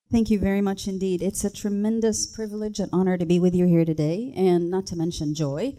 Thank you very much indeed. It's a tremendous privilege and honor to be with you here today, and not to mention joy.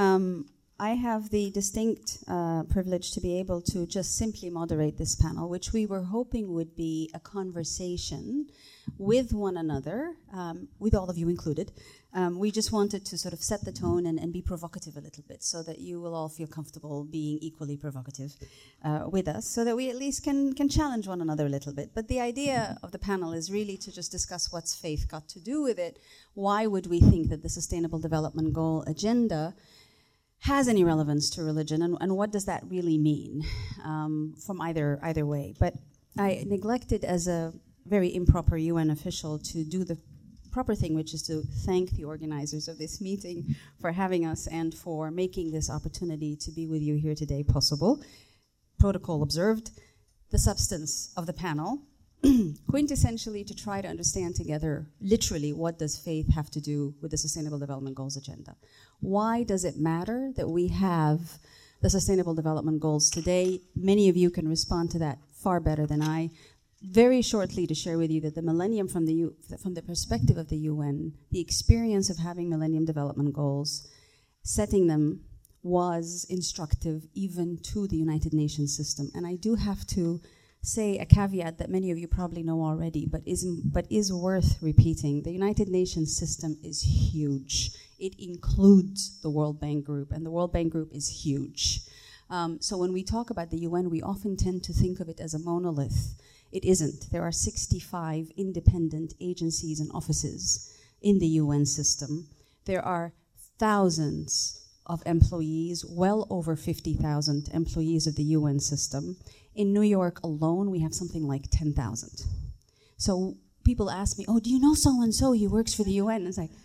I have the distinct privilege to be able to just simply moderate this panel, which we were hoping would be a conversation with one another, with all of you included. We just wanted to sort of set the tone and be provocative a little bit so that you will all feel comfortable being equally provocative with us, so that we at least can challenge one another a little bit. But the idea of the panel is really to just discuss what's faith got to do with it. Why would we think that the Sustainable Development Goal agenda has any relevance to religion, and what does that really mean from either way? But I neglected, as a very improper UN official, to do the proper thing, which is to thank the organizers of this meeting for having us and for making this opportunity to be with you here today possible. Protocol observed. The substance of the panel, quintessentially to try to understand together, literally, what does faith have to do with the Sustainable Development Goals agenda? Why does it matter that we have the Sustainable Development Goals today? Many of you can respond to that far better than I. Very shortly, to share with you that the Millennium, from the perspective of the UN, the experience of having Millennium Development Goals, setting them, was instructive even to the United Nations system. And I do have to say a caveat that many of you probably know already, but is worth repeating. The United Nations system is huge. It includes the World Bank Group, and the World Bank Group is huge. So when we talk about the UN, we often tend to think of it as a monolith. It isn't. There are 65 independent agencies and offices in the UN system. There are thousands of employees, well over 50,000 employees of the UN system. In New York alone, we have something like 10,000. So people ask me, oh, do you know so-and-so? He works for the UN. And it's like,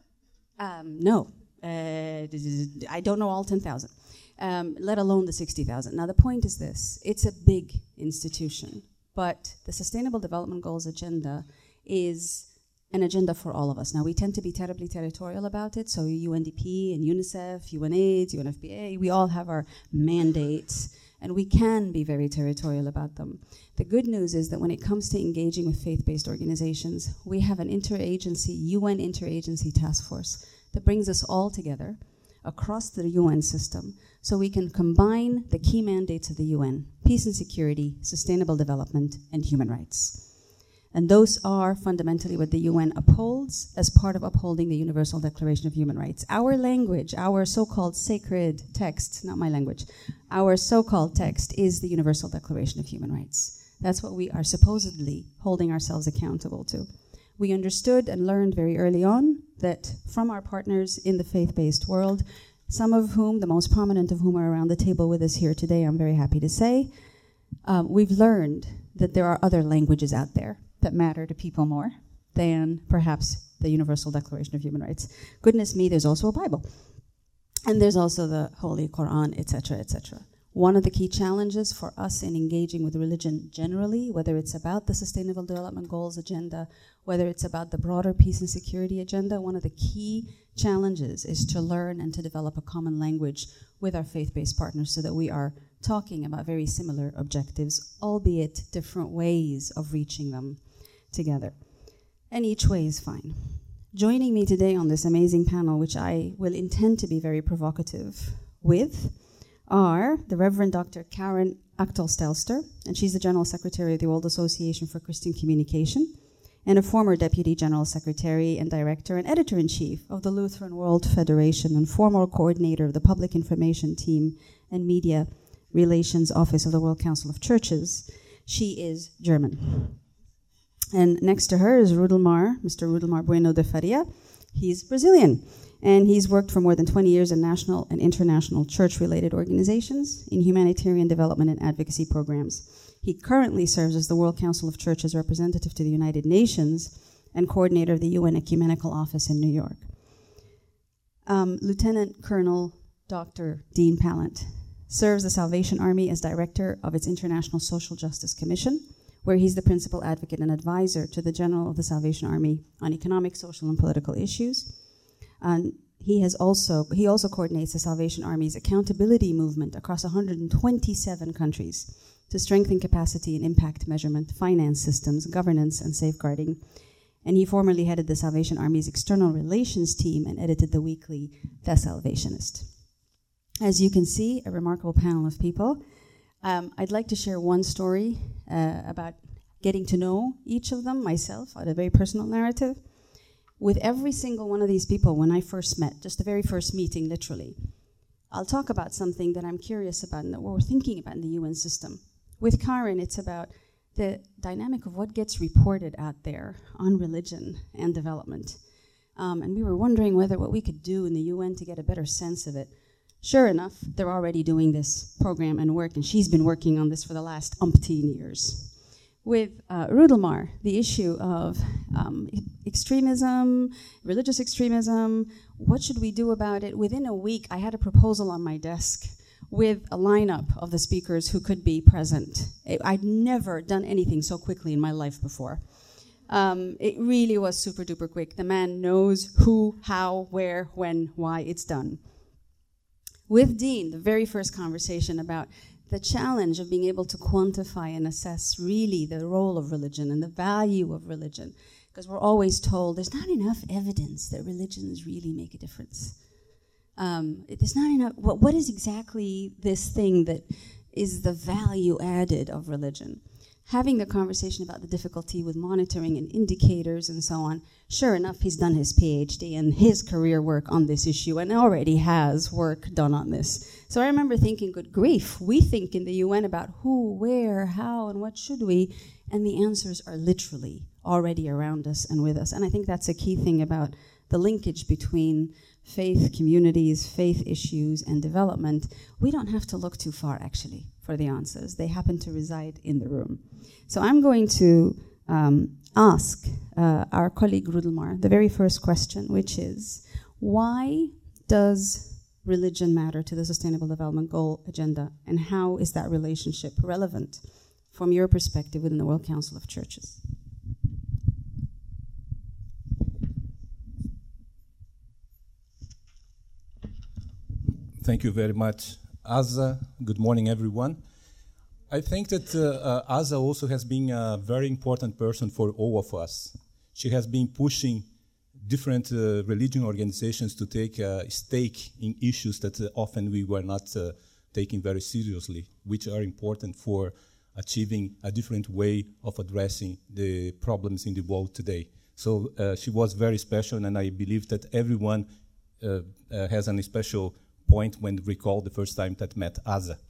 no, I don't know all 10,000, let alone the 60,000. Now, the point is this. It's a big institution, but the Sustainable Development Goals agenda is an agenda for all of us. Now, we tend to be terribly territorial about it, so UNDP and UNICEF, UNAIDS, UNFPA, we all have our mandates, and we can be very territorial about them. The good news is that when it comes to engaging with faith-based organizations, we have an interagency, UN interagency task force that brings us all together across the UN system so we can combine the key mandates of the UN: peace and security, sustainable development, and human rights. And those are fundamentally what the UN upholds as part of upholding the Universal Declaration of Human Rights. Our language, our so-called sacred text, not my language, our so-called text is the Universal Declaration of Human Rights. That's what we are supposedly holding ourselves accountable to. We understood and learned very early on that from our partners in the faith-based world, some of whom, the most prominent of whom, are around the table with us here today, I'm very happy to say, we've learned that there are other languages out there that matter to people more than perhaps the Universal Declaration of Human Rights. Goodness me, there's also a Bible. And there's also the Holy Quran, etc., etc. One of the key challenges for us in engaging with religion generally, whether it's about the Sustainable Development Goals agenda, whether it's about the broader peace and security agenda, one of the key challenges is to learn and to develop a common language with our faith-based partners so that we are talking about very similar objectives, albeit different ways of reaching them together. And each way is fine. Joining me today on this amazing panel, which I will intend to be very provocative with, are the Reverend Dr. Karen Achtel-Stelster, and she's the General Secretary of the World Association for Christian Communication, and a former Deputy General Secretary and Director and Editor-in-Chief of the Lutheran World Federation and former coordinator of the Public Information Team and Media Relations Office of the World Council of Churches. She is German. And next to her is Mr. Rudelmar Bueno de Faria. He's Brazilian, and he's worked for more than 20 years in national and international church-related organizations in humanitarian development and advocacy programs. He currently serves as the World Council of Churches representative to the United Nations and coordinator of the UN Ecumenical Office in New York. Lieutenant Colonel Dr. Dean Pallant serves the Salvation Army as director of its International Social Justice Commission, where he's the principal advocate and advisor to the General of the Salvation Army on economic, social, and political issues. And he also coordinates the Salvation Army's accountability movement across 127 countries to strengthen capacity and impact measurement, finance systems, governance, and safeguarding. And he formerly headed the Salvation Army's external relations team and edited the weekly The Salvationist. As you can see, a remarkable panel of people. I'd like to share one story about getting to know each of them myself, at a very personal narrative. With every single one of these people, when I first met, just the very first meeting, literally, I'll talk about something that I'm curious about and that we're thinking about in the UN system. With Karen, it's about the dynamic of what gets reported out there on religion and development. And we were wondering what we could do in the UN to get a better sense of it. Sure enough, they're already doing this program and work, and she's been working on this for the last umpteen years. With Rudelmar, the issue of extremism, religious extremism, what should we do about it? Within a week, I had a proposal on my desk with a lineup of the speakers who could be present. I'd never done anything so quickly in my life before. It really was super duper quick. The man knows who, how, where, when, why it's done. With Dean, the very first conversation about the challenge of being able to quantify and assess really the role of religion and the value of religion. Because we're always told there's not enough evidence that religions really make a difference. There's not enough. What is exactly this thing that is the value added of religion? Having the conversation about the difficulty with monitoring and indicators and so on. Sure enough, he's done his PhD and his career work on this issue and already has work done on this. So I remember thinking, good grief, we think in the UN about who, where, how, and what should we, and the answers are literally already around us and with us. And I think that's a key thing about the linkage between faith communities, faith issues, and development. We don't have to look too far, actually, for the answers. They happen to reside in the room. So I'm going to ask our colleague Rudelmar the very first question, which is, why does religion matter to the Sustainable Development Goal agenda, and how is that relationship relevant from your perspective within the World Council of Churches? Thank you very much, Asa. Good morning, everyone. I think that Asa also has been a very important person for all of us. She has been pushing different religion organizations to take a stake in issues that often we were not taking very seriously, which are important for achieving a different way of addressing the problems in the world today. So she was very special, and I believe that everyone has a special point when recall the first time that met Asa.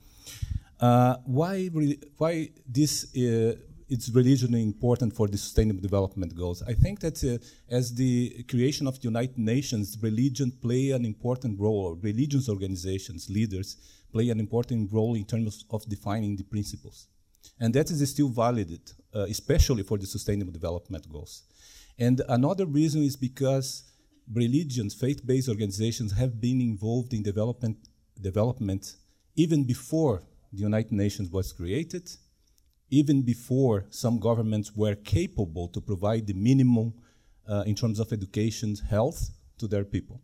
Why this is religion important for the Sustainable Development Goals? I think that as the creation of the United Nations, religion play an important role. Religious organizations, leaders, play an important role in terms of defining the principles. And that is still valid, especially for the Sustainable Development Goals. And another reason is because religions, faith-based organizations have been involved in development even before the United Nations was created, even before some governments were capable to provide the minimum in terms of education, health to their people.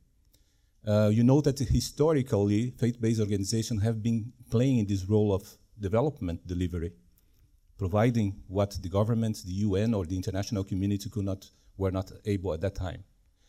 You know that historically, faith-based organizations have been playing this role of development delivery, providing what the governments, the UN, or the international community were not able at that time.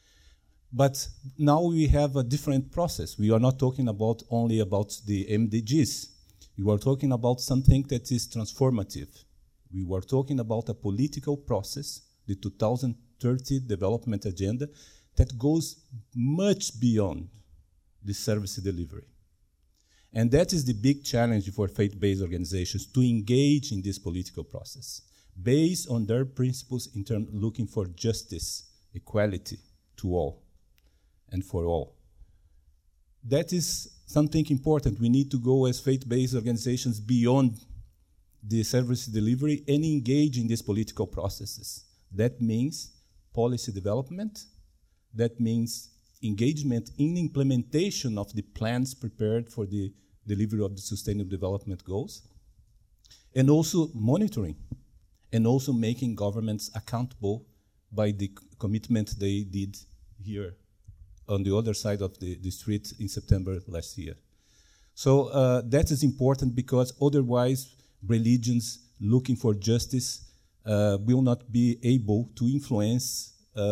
But now we have a different process. We are not talking only about the MDGs. We are talking about something that is transformative. We were talking about a political process, the 2030 Development Agenda, that goes much beyond the service delivery. And that is the big challenge for faith-based organizations, to engage in this political process, based on their principles in terms of looking for justice, equality to all and for all. That is something important. We need to go as faith-based organizations beyond the service delivery and engage in these political processes. That means policy development. That means engagement in implementation of the plans prepared for the delivery of the Sustainable Development Goals, and also monitoring, and also making governments accountable by the commitment they did here on the other side of the street in September last year. So that is important, because otherwise religions looking for justice will not be able to influence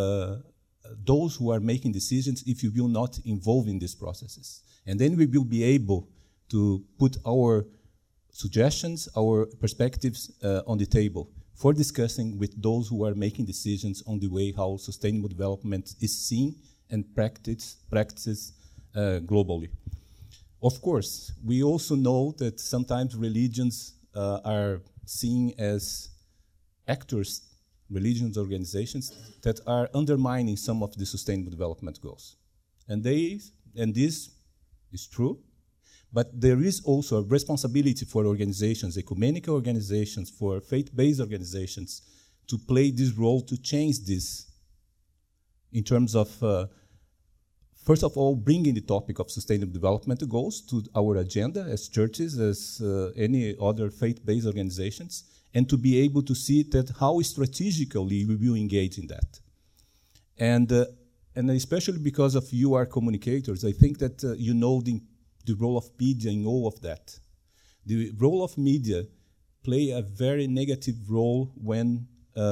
those who are making decisions if you will not involve in these processes. And then we will be able to put our suggestions, our perspectives on the table for discussing with those who are making decisions on the way how sustainable development is seen and practiced globally. Of course, we also know that sometimes religions are seen as actors, religions organizations that are undermining some of the sustainable development goals. And this is true, but there is also a responsibility for organizations, ecumenical organizations, for faith-based organizations to play this role to change this in terms of, first of all, bringing the topic of sustainable development goals to our agenda as churches, as any other faith-based organizations, and to be able to see that how strategically we will engage in that. And especially because of you are communicators, I think that you know the role of media in all of that. The role of media play a very negative role when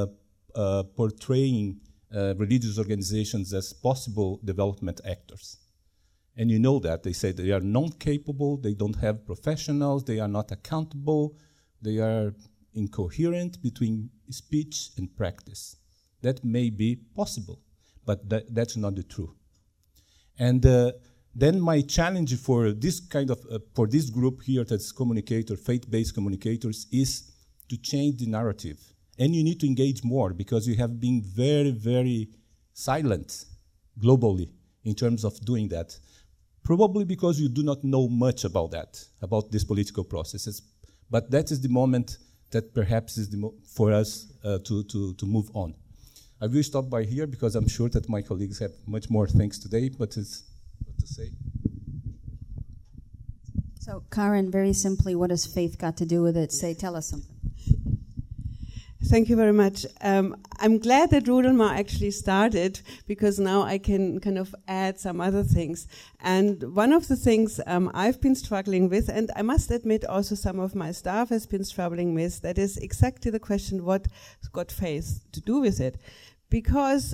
portraying religious organizations as possible development actors. And you know that. They say they are non-capable, they don't have professionals, they are not accountable, they are incoherent between speech and practice. That may be possible, but that's not the truth. And then my challenge for this kind of, for this group here that's communicator, faith-based communicators, is to change the narrative. And you need to engage more because you have been very, very silent globally in terms of doing that. Probably because you do not know much about that, about these political processes. But that is the moment that perhaps is for us to move on. I will stop by here because I'm sure that my colleagues have much more things today, but it's what to say. So, Karen, very simply, what has faith got to do with it? Tell us something. Thank you very much. I'm glad that Rudelma actually started because now I can kind of add some other things. And one of the things I've been struggling with, and I must admit also some of my staff has been struggling with, that is exactly the question, what's got faith to do with it? Because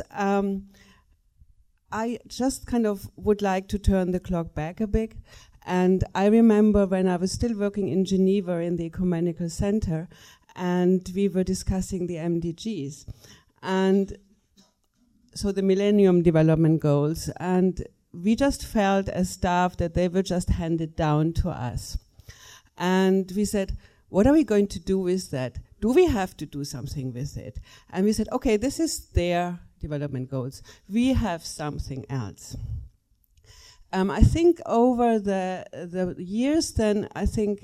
I just kind of would like to turn the clock back a bit. And I remember when I was still working in Geneva in the Ecumenical Center, and we were discussing the MDGs, and so the Millennium Development Goals, and we just felt as staff that they were just handed down to us. And we said, what are we going to do with that? Do we have to do something with it? And we said, okay, this is their development goals. We have something else. I think over the years then, I think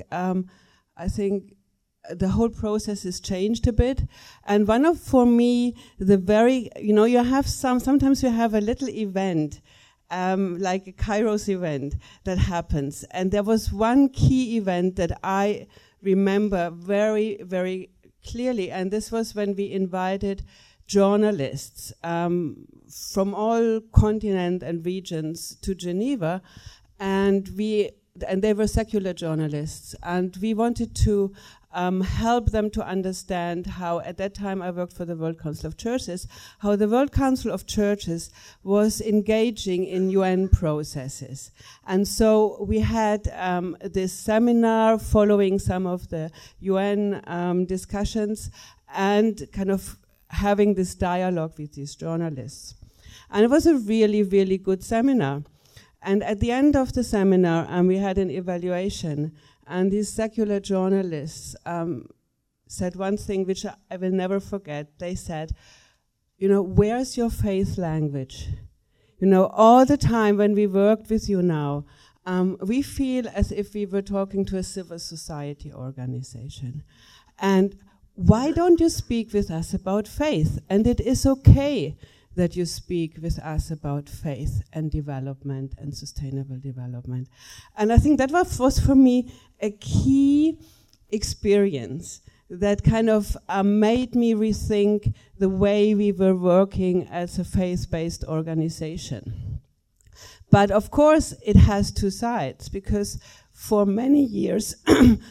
the whole process has changed a bit. And one of, for me, the very, you have sometimes you have a little event, like a Kairos event that happens. And there was one key event that I remember very, very clearly. And this was when we invited journalists from all continents and regions to Geneva. And they were secular journalists. And we wanted to help them to understand how, at that time I worked for the World Council of Churches, how the World Council of Churches was engaging in UN processes. And so we had this seminar following some of the UN discussions and kind of having this dialogue with these journalists. And it was a really, really good seminar. And at the end of the seminar, we had an evaluation. And these secular journalists said one thing which I will never forget. They said, where's your faith language? All the time when we worked with you now, we feel as if we were talking to a civil society organization. And why don't you speak with us about faith? And it is okay that you speak with us about faith and development and sustainable development. And I think that was for me a key experience that kind of made me rethink the way we were working as a faith-based organization. But of course, it has two sides, because for many years,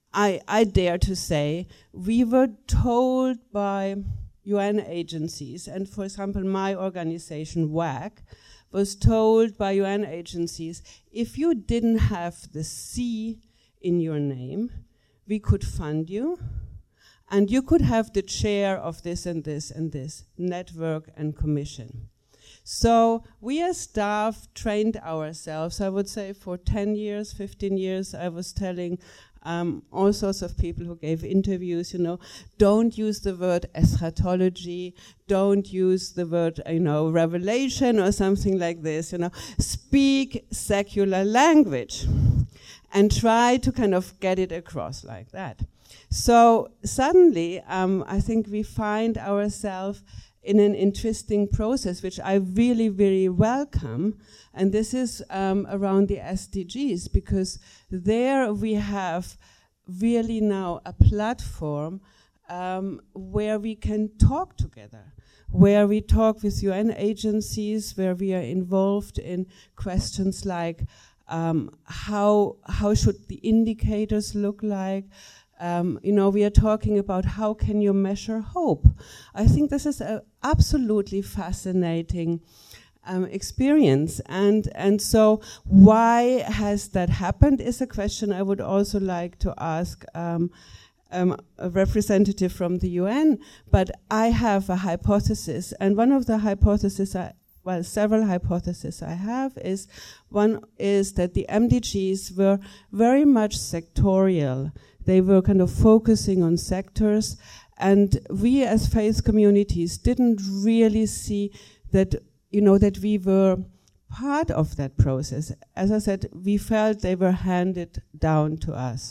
I dare to say, we were told by UN agencies, and for example, my organization, WAC, was told by UN agencies, if you didn't have the C in your name, we could fund you, and you could have the chair of this and this and this network and commission. So we as staff trained ourselves, I would say for 10 years, 15 years, I was telling all sorts of people who gave interviews, don't use the word eschatology, don't use the word, revelation or something like this, speak secular language and try to kind of get it across like that. So suddenly, I think we find ourselves in an interesting process, which I really, really welcome. And this is around the SDGs, because there we have really now a platform where we can talk together, where we talk with UN agencies, where we are involved in questions like how should the indicators look like. We are talking about how can you measure hope. I think this is an absolutely fascinating experience. And so why has that happened is a question I would also like to ask a representative from the UN. But I have a hypothesis, and one of the hypotheses several hypotheses I have is, one is that the MDGs were very much sectorial. They were kind of focusing on sectors, and we as faith communities didn't really see that, that we were part of that process. As I said, we felt they were handed down to us.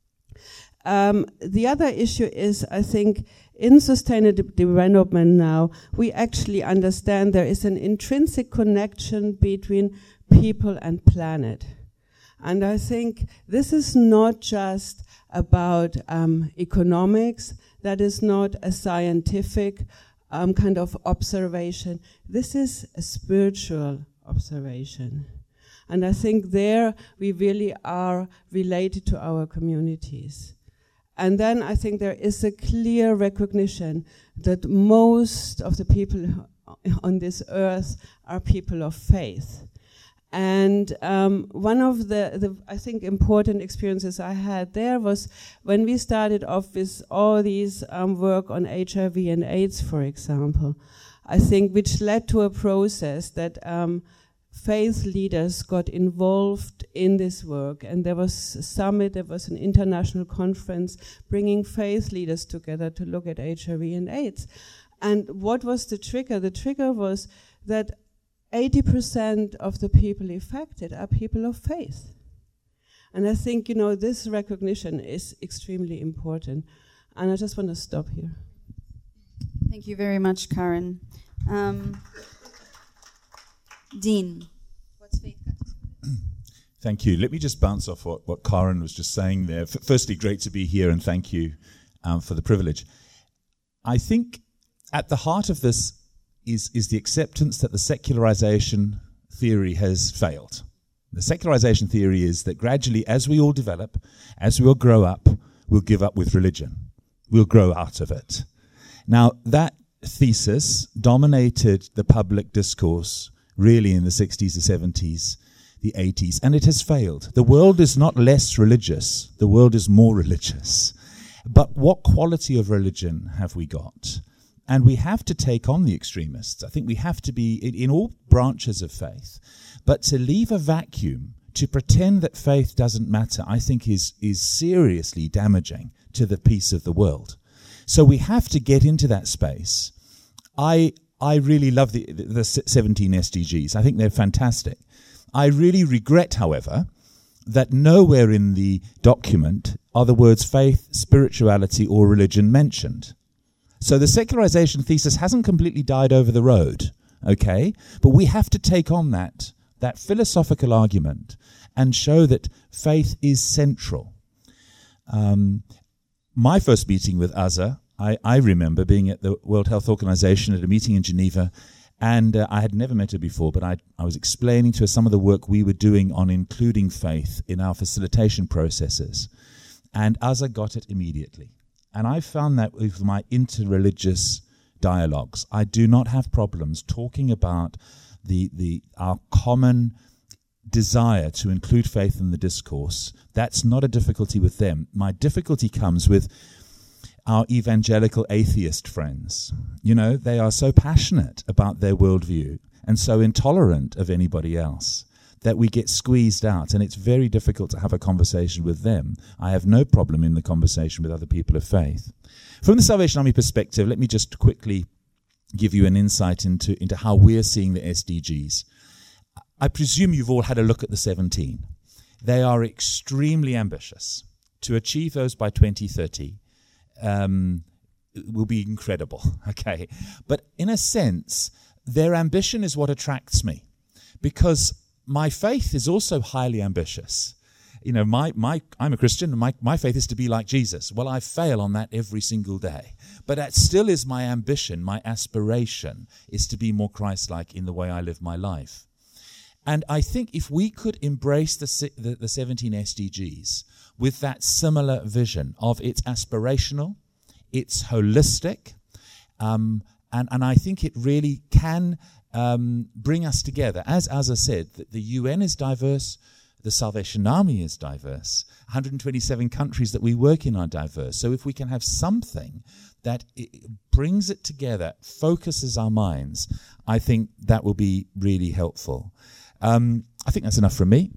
The other issue is, I think, in sustainable development now, we actually understand there is an intrinsic connection between people and planet. And I think this is not just about economics, that is not a scientific kind of observation. This is a spiritual observation. And I think there we really are related to our communities. And then I think there is a clear recognition that most of the people on this earth are people of faith. And one of the I think important experiences I had there was when we started off with all these work on HIV and AIDS, for example, I think, which led to a process that faith leaders got involved in this work, and there was a summit, there was an international conference bringing faith leaders together to look at HIV and AIDS. And what was the trigger? The trigger was that 80% of the people affected are people of faith. And I think, this recognition is extremely important. And I just want to stop here. Thank you very much, Karen. Dean, what's faith got to do with it? Thank you. Let me just bounce off what Karen was just saying there. Firstly, great to be here, and thank you for the privilege. I think at the heart of this is the acceptance that the secularization theory has failed. The secularization theory is that gradually, as we all develop, as we all grow up, we'll give up with religion. We'll grow out of it. Now, that thesis dominated the public discourse really in the 60s, the 70s, the 80s, and it has failed. The world is not less religious. The world is more religious. But what quality of religion have we got? And we have to take on the extremists. I think we have to be in all branches of faith. But to leave a vacuum, to pretend that faith doesn't matter, I think is seriously damaging to the peace of the world. So we have to get into that space. I really love the 17 SDGs. I think they're fantastic. I really regret, however, that nowhere in the document are the words faith, spirituality, or religion mentioned. So the secularization thesis hasn't completely died over the road, okay? But we have to take on that philosophical argument and show that faith is central. My first meeting with Azza, I remember being at the World Health Organization at a meeting in Geneva, and I had never met her before, but I was explaining to her some of the work we were doing on including faith in our facilitation processes. And Azza got it immediately. And I found that with my interreligious dialogues, I do not have problems talking about our common desire to include faith in the discourse. That's not a difficulty with them. My difficulty comes with our evangelical atheist friends. You know, they are so passionate about their worldview and so intolerant of anybody else that we get squeezed out, and it's very difficult to have a conversation with them. I have no problem in the conversation with other people of faith. From the Salvation Army perspective, let me just quickly give you an insight into how we're seeing the SDGs. I presume you've all had a look at the 17. They are extremely ambitious. To achieve those by 2030 will be incredible, okay? But in a sense, their ambition is what attracts me, because my faith is also highly ambitious. You know, I'm a Christian, and my faith is to be like Jesus. Well, I fail on that every single day. But that still is my ambition, my aspiration, is to be more Christ-like in the way I live my life. And I think if we could embrace the 17 SDGs with that similar vision of it's aspirational, it's holistic, and I think it really can bring us together. As I said, the UN is diverse, the Salvation Army is diverse, 127 countries that we work in are diverse. So if we can have something that brings it together, focuses our minds, I think that will be really helpful. I think that's enough from me.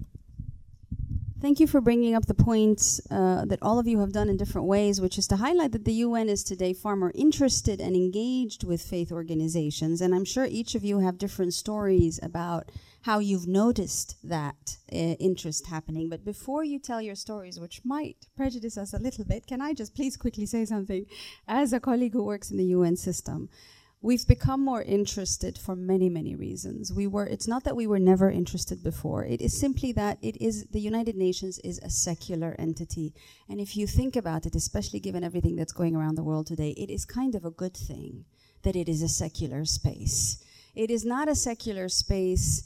Thank you for bringing up the points that all of you have done in different ways, which is to highlight that the UN is today far more interested and engaged with faith organizations. And I'm sure each of you have different stories about how you've noticed that interest happening. But before you tell your stories, which might prejudice us a little bit, can I just please quickly say something? As a colleague who works in the UN system, we've become more interested for many, many reasons. It's not that we were never interested before. It is simply that the United Nations is a secular entity. And if you think about it, especially given everything that's going around the world today, it is kind of a good thing that it is a secular space. It is not a secular space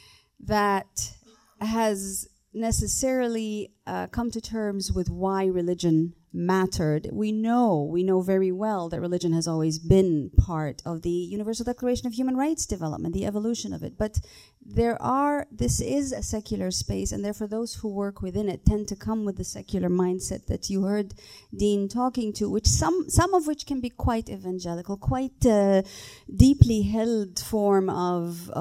that has necessarily come to terms with why religion mattered. We know very well that religion has always been part of the Universal Declaration of Human Rights development, the evolution of it. But this is a secular space, and therefore those who work within it tend to come with the secular mindset that you heard Dean talking to, which some of which can be quite evangelical, quite deeply held form of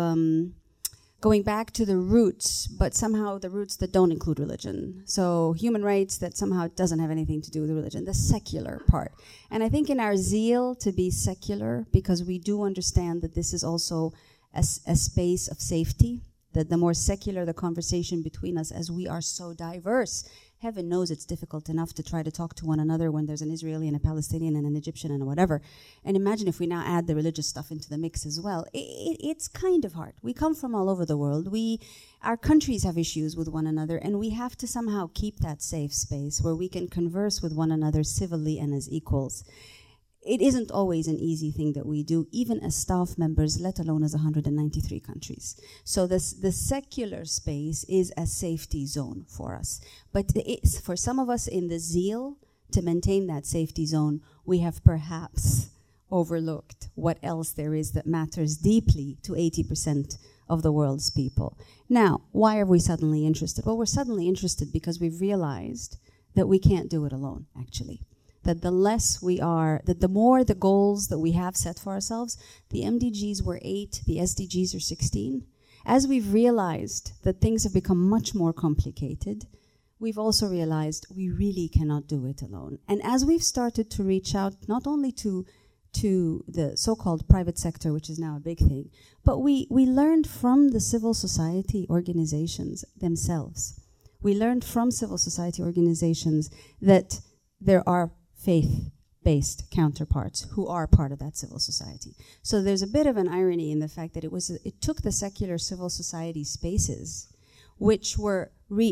going back to the roots, but somehow the roots that don't include religion. So human rights that somehow doesn't have anything to do with religion, the secular part. And I think in our zeal to be secular, because we do understand that this is also a space of safety, that the more secular the conversation between us, as we are so diverse, heaven knows it's difficult enough to try to talk to one another when there's an Israeli and a Palestinian and an Egyptian and whatever. And imagine if we now add the religious stuff into the mix as well. It's kind of hard. We come from all over the world. Our countries have issues with one another, and we have to somehow keep that safe space where we can converse with one another civilly and as equals. It isn't always an easy thing that we do, even as staff members, let alone as 193 countries. So the secular space is a safety zone for us. But for some of us, in the zeal to maintain that safety zone, we have perhaps overlooked what else there is that matters deeply to 80% of the world's people. Now, why are we suddenly interested? Well, we're suddenly interested because we've realized that we can't do it alone, actually. That the more the goals that we have set for ourselves, the MDGs were 8, the SDGs are 16. As we've realized that things have become much more complicated, we've also realized we really cannot do it alone. And as we've started to reach out, not only to the so-called private sector, which is now a big thing, but we learned from the civil society organizations themselves. We learned from civil society organizations that there are faith-based counterparts who are part of that civil society. So there's a bit of an irony in the fact that it took the secular civil society spaces, which were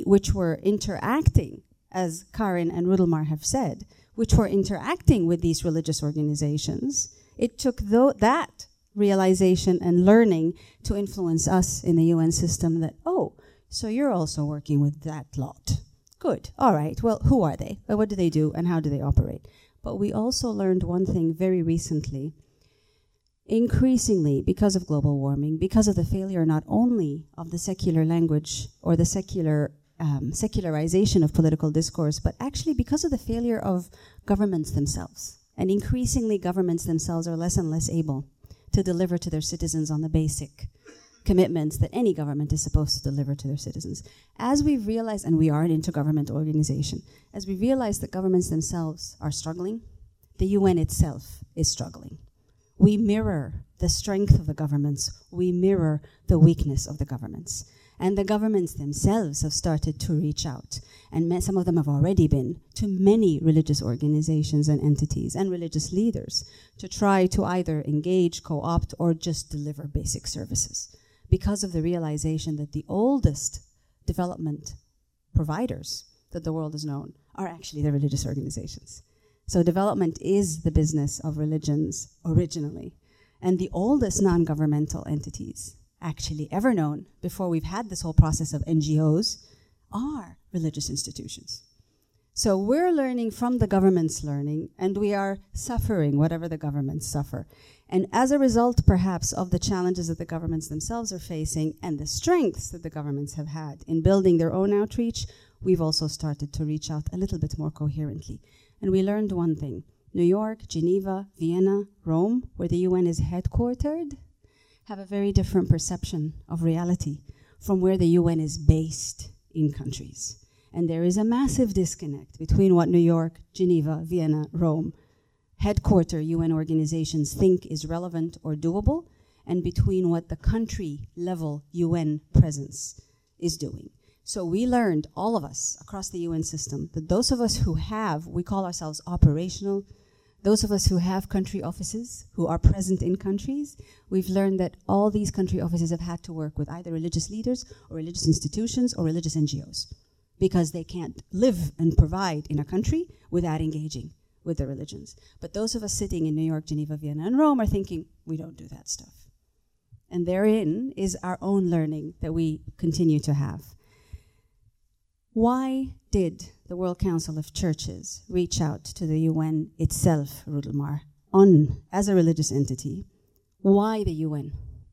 interacting, as Karin and Rudelmar have said, which were interacting with these religious organizations. It took that realization and learning to influence us in the UN system that, oh, so you're also working with that lot. Good. All right. Well, who are they? What do they do? And how do they operate? But we also learned one thing very recently. Increasingly, because of global warming, because of the failure not only of the secular language or the secularization of political discourse, but actually because of the failure of governments themselves. And increasingly, governments themselves are less and less able to deliver to their citizens on the basic commitments that any government is supposed to deliver to their citizens. As we've realized, and we are an intergovernmental organization, as we realize that governments themselves are struggling, the UN itself is struggling. We mirror the strength of the governments. We mirror the weakness of the governments. And the governments themselves have started to reach out. And some of them have already been to many religious organizations and entities and religious leaders to try to either engage, co-opt, or just deliver basic services. Because of the realization that the oldest development providers that the world has known are actually the religious organizations. So development is the business of religions originally. And the oldest non-governmental entities actually ever known, before we've had this whole process of NGOs, are religious institutions. So we're learning from the government's learning, and we are suffering whatever the governments suffer. And as a result, perhaps, of the challenges that the governments themselves are facing and the strengths that the governments have had in building their own outreach, we've also started to reach out a little bit more coherently. And we learned one thing. New York, Geneva, Vienna, Rome, where the UN is headquartered, have a very different perception of reality from where the UN is based in countries. And there is a massive disconnect between what New York, Geneva, Vienna, Rome, headquarter UN organizations think is relevant or doable, and between what the country-level UN presence is doing. So we learned, all of us across the UN system, that those of us who have, we call ourselves operational, those of us who have country offices, who are present in countries, we've learned that all these country offices have had to work with either religious leaders or religious institutions or religious NGOs, because they can't live and provide in a country without engaging with the religions. But those of us sitting in New York, Geneva, Vienna, and Rome are thinking, we don't do that stuff. And therein is our own learning that we continue to have. Why did the World Council of Churches reach out to the UN itself, Rudelmar, as a religious entity? Why the UN?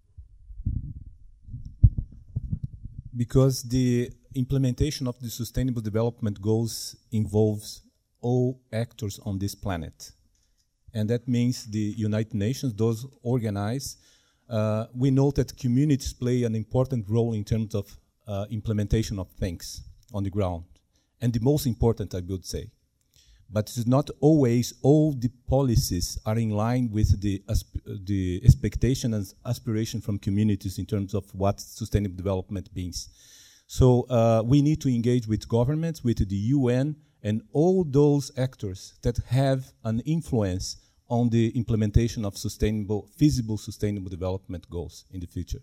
Because the implementation of the Sustainable Development Goals involves all actors on this planet. And that means the United Nations, those organized. We know that communities play an important role in terms of implementation of things on the ground, and the most important, I would say. But it's not always all the policies are in line with the expectation and aspiration from communities in terms of what sustainable development means. So we need to engage with governments, with the UN, and all those actors that have an influence on the implementation of feasible sustainable development goals in the future.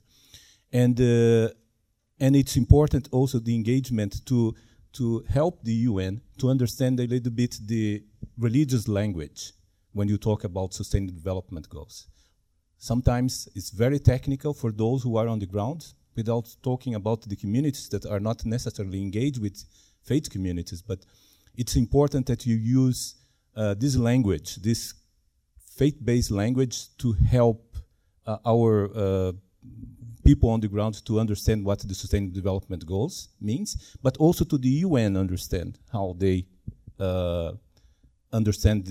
And it's important also the engagement to help the UN to understand a little bit the religious language when you talk about sustainable development goals. Sometimes it's very technical for those who are on the ground without talking about the communities that are not necessarily engaged with faith communities, but it's important that you use this language, this faith-based language, to help our people on the ground to understand what the Sustainable Development Goals means, but also to the UN understand how they understand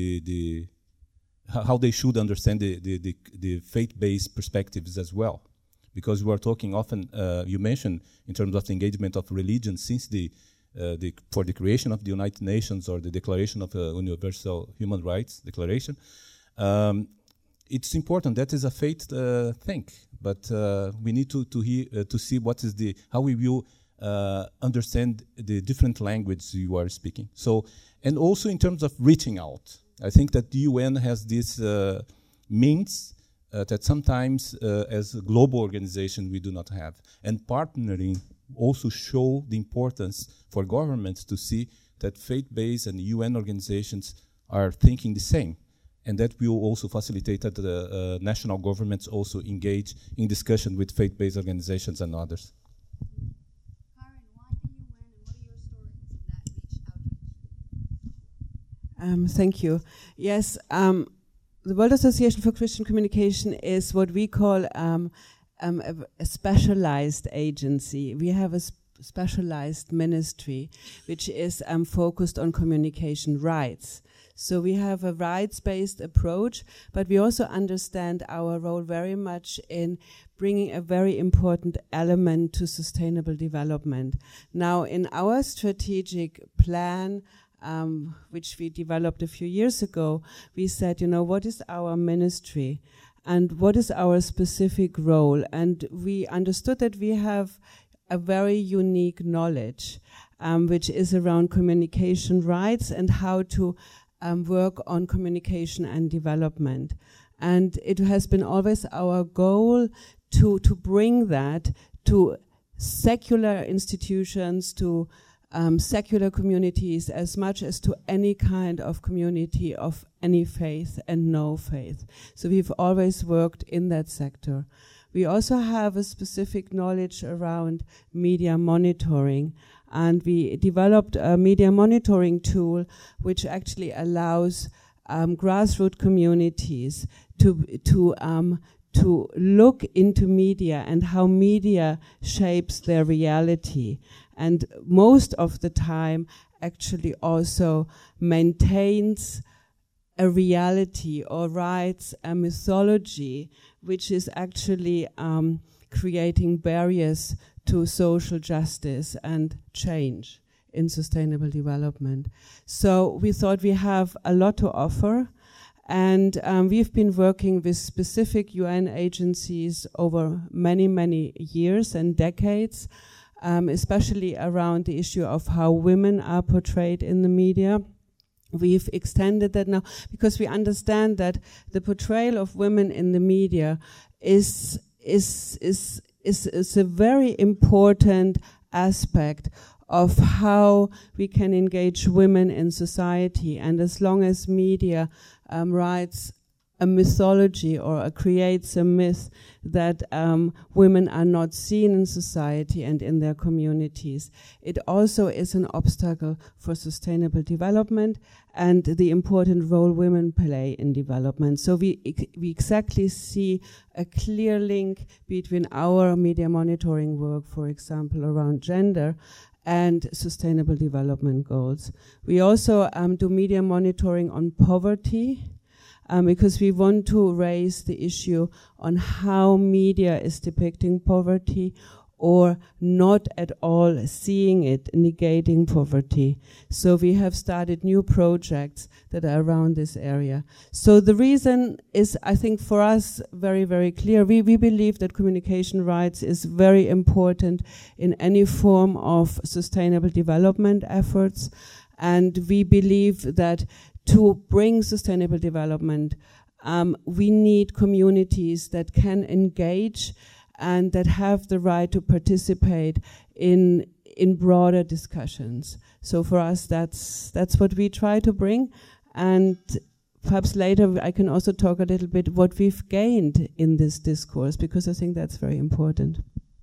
how they should understand the faith-based perspectives as well. Because we are talking often, you mentioned in terms of the engagement of religion since for the creation of the United Nations or the Declaration of Universal Human Rights Declaration. It's important. That is a faith thing, but we need to see what is how we will understand the different languages you are speaking. So, and also in terms of reaching out, I think that the UN has this means that sometimes as a global organization we do not have, and partnering also show the importance for governments to see that faith-based and UN organizations are thinking the same. And that will also facilitate that the national governments also engage in discussion with faith-based organizations and others. Karen, why the UN and what are your stories in that Thank you. Yes, the World Association for Christian Communication is what we call a specialized agency. We have a specialized ministry which is focused on communication rights. So we have a rights-based approach, but we also understand our role very much in bringing a very important element to sustainable development. Now, in our strategic plan, which we developed a few years ago, we said, what is our ministry and what is our specific role? And we understood that we have a very unique knowledge, which is around communication rights and how to work on communication and development. And it has been always our goal to bring that to secular institutions, to secular communities, as much as to any kind of community of any faith and no faith. So we've always worked in that sector. We also have a specific knowledge around media monitoring, and we developed a media monitoring tool which actually allows grassroots communities to look into media and how media shapes their reality. And most of the time actually also maintains a reality or writes a mythology which is actually creating barriers to social justice and change in sustainable development. So we thought we have a lot to offer, and we've been working with specific UN agencies over many, many years and decades, especially around the issue of how women are portrayed in the media. We've extended that now because we understand that the portrayal of women in the media is a very important aspect of how we can engage women in society. And as long as media writes a mythology or creates a myth that women are not seen in society and in their communities, it also is an obstacle for sustainable development and the important role women play in development. So we exactly see a clear link between our media monitoring work, for example, around gender, and sustainable development goals. We also do media monitoring on poverty, because we want to raise the issue on how media is depicting poverty or not at all seeing it, negating poverty. So we have started new projects that are around this area. So the reason is, I think, for us very, very clear. We believe that communication rights is very important in any form of sustainable development efforts. And we believe that to bring sustainable development, we need communities that can engage and that have the right to participate in broader discussions. So for us, that's what we try to bring. And perhaps later I can also talk a little bit what we've gained in this discourse, because I think that's very important.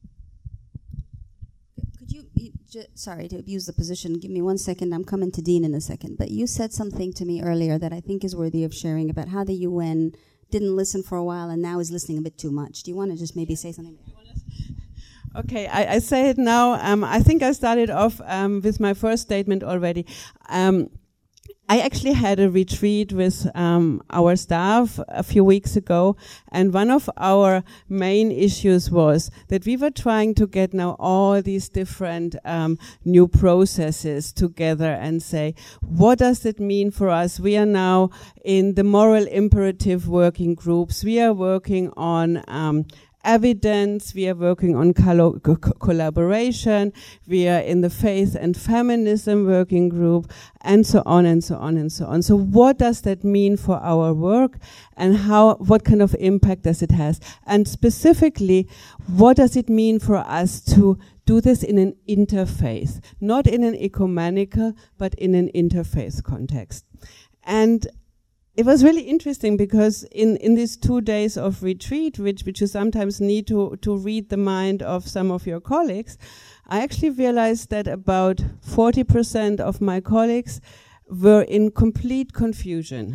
Sorry to abuse the position. Give me 1 second. I'm coming to Dean in a second. But you said something to me earlier that I think is worthy of sharing about how the UN didn't listen for a while and now is listening a bit too much. Do you want to just maybe say something? Okay, I say it now. I think I started off with my first statement already. I actually had a retreat with our staff a few weeks ago, and one of our main issues was that we were trying to get now all these different new processes together and say, what does it mean for us? We are now in the moral imperative working groups. We are working on evidence, we are working on collaboration, we are in the faith and feminism working group, and so on and so on and so on. So what does that mean for our work, and what kind of impact does it have? And specifically, what does it mean for us to do this in an interfaith, not in an ecumenical, but in an interfaith context? And it was really interesting because in these 2 days of retreat, which you sometimes need to read the mind of some of your colleagues, I actually realized that about 40% of my colleagues were in complete confusion.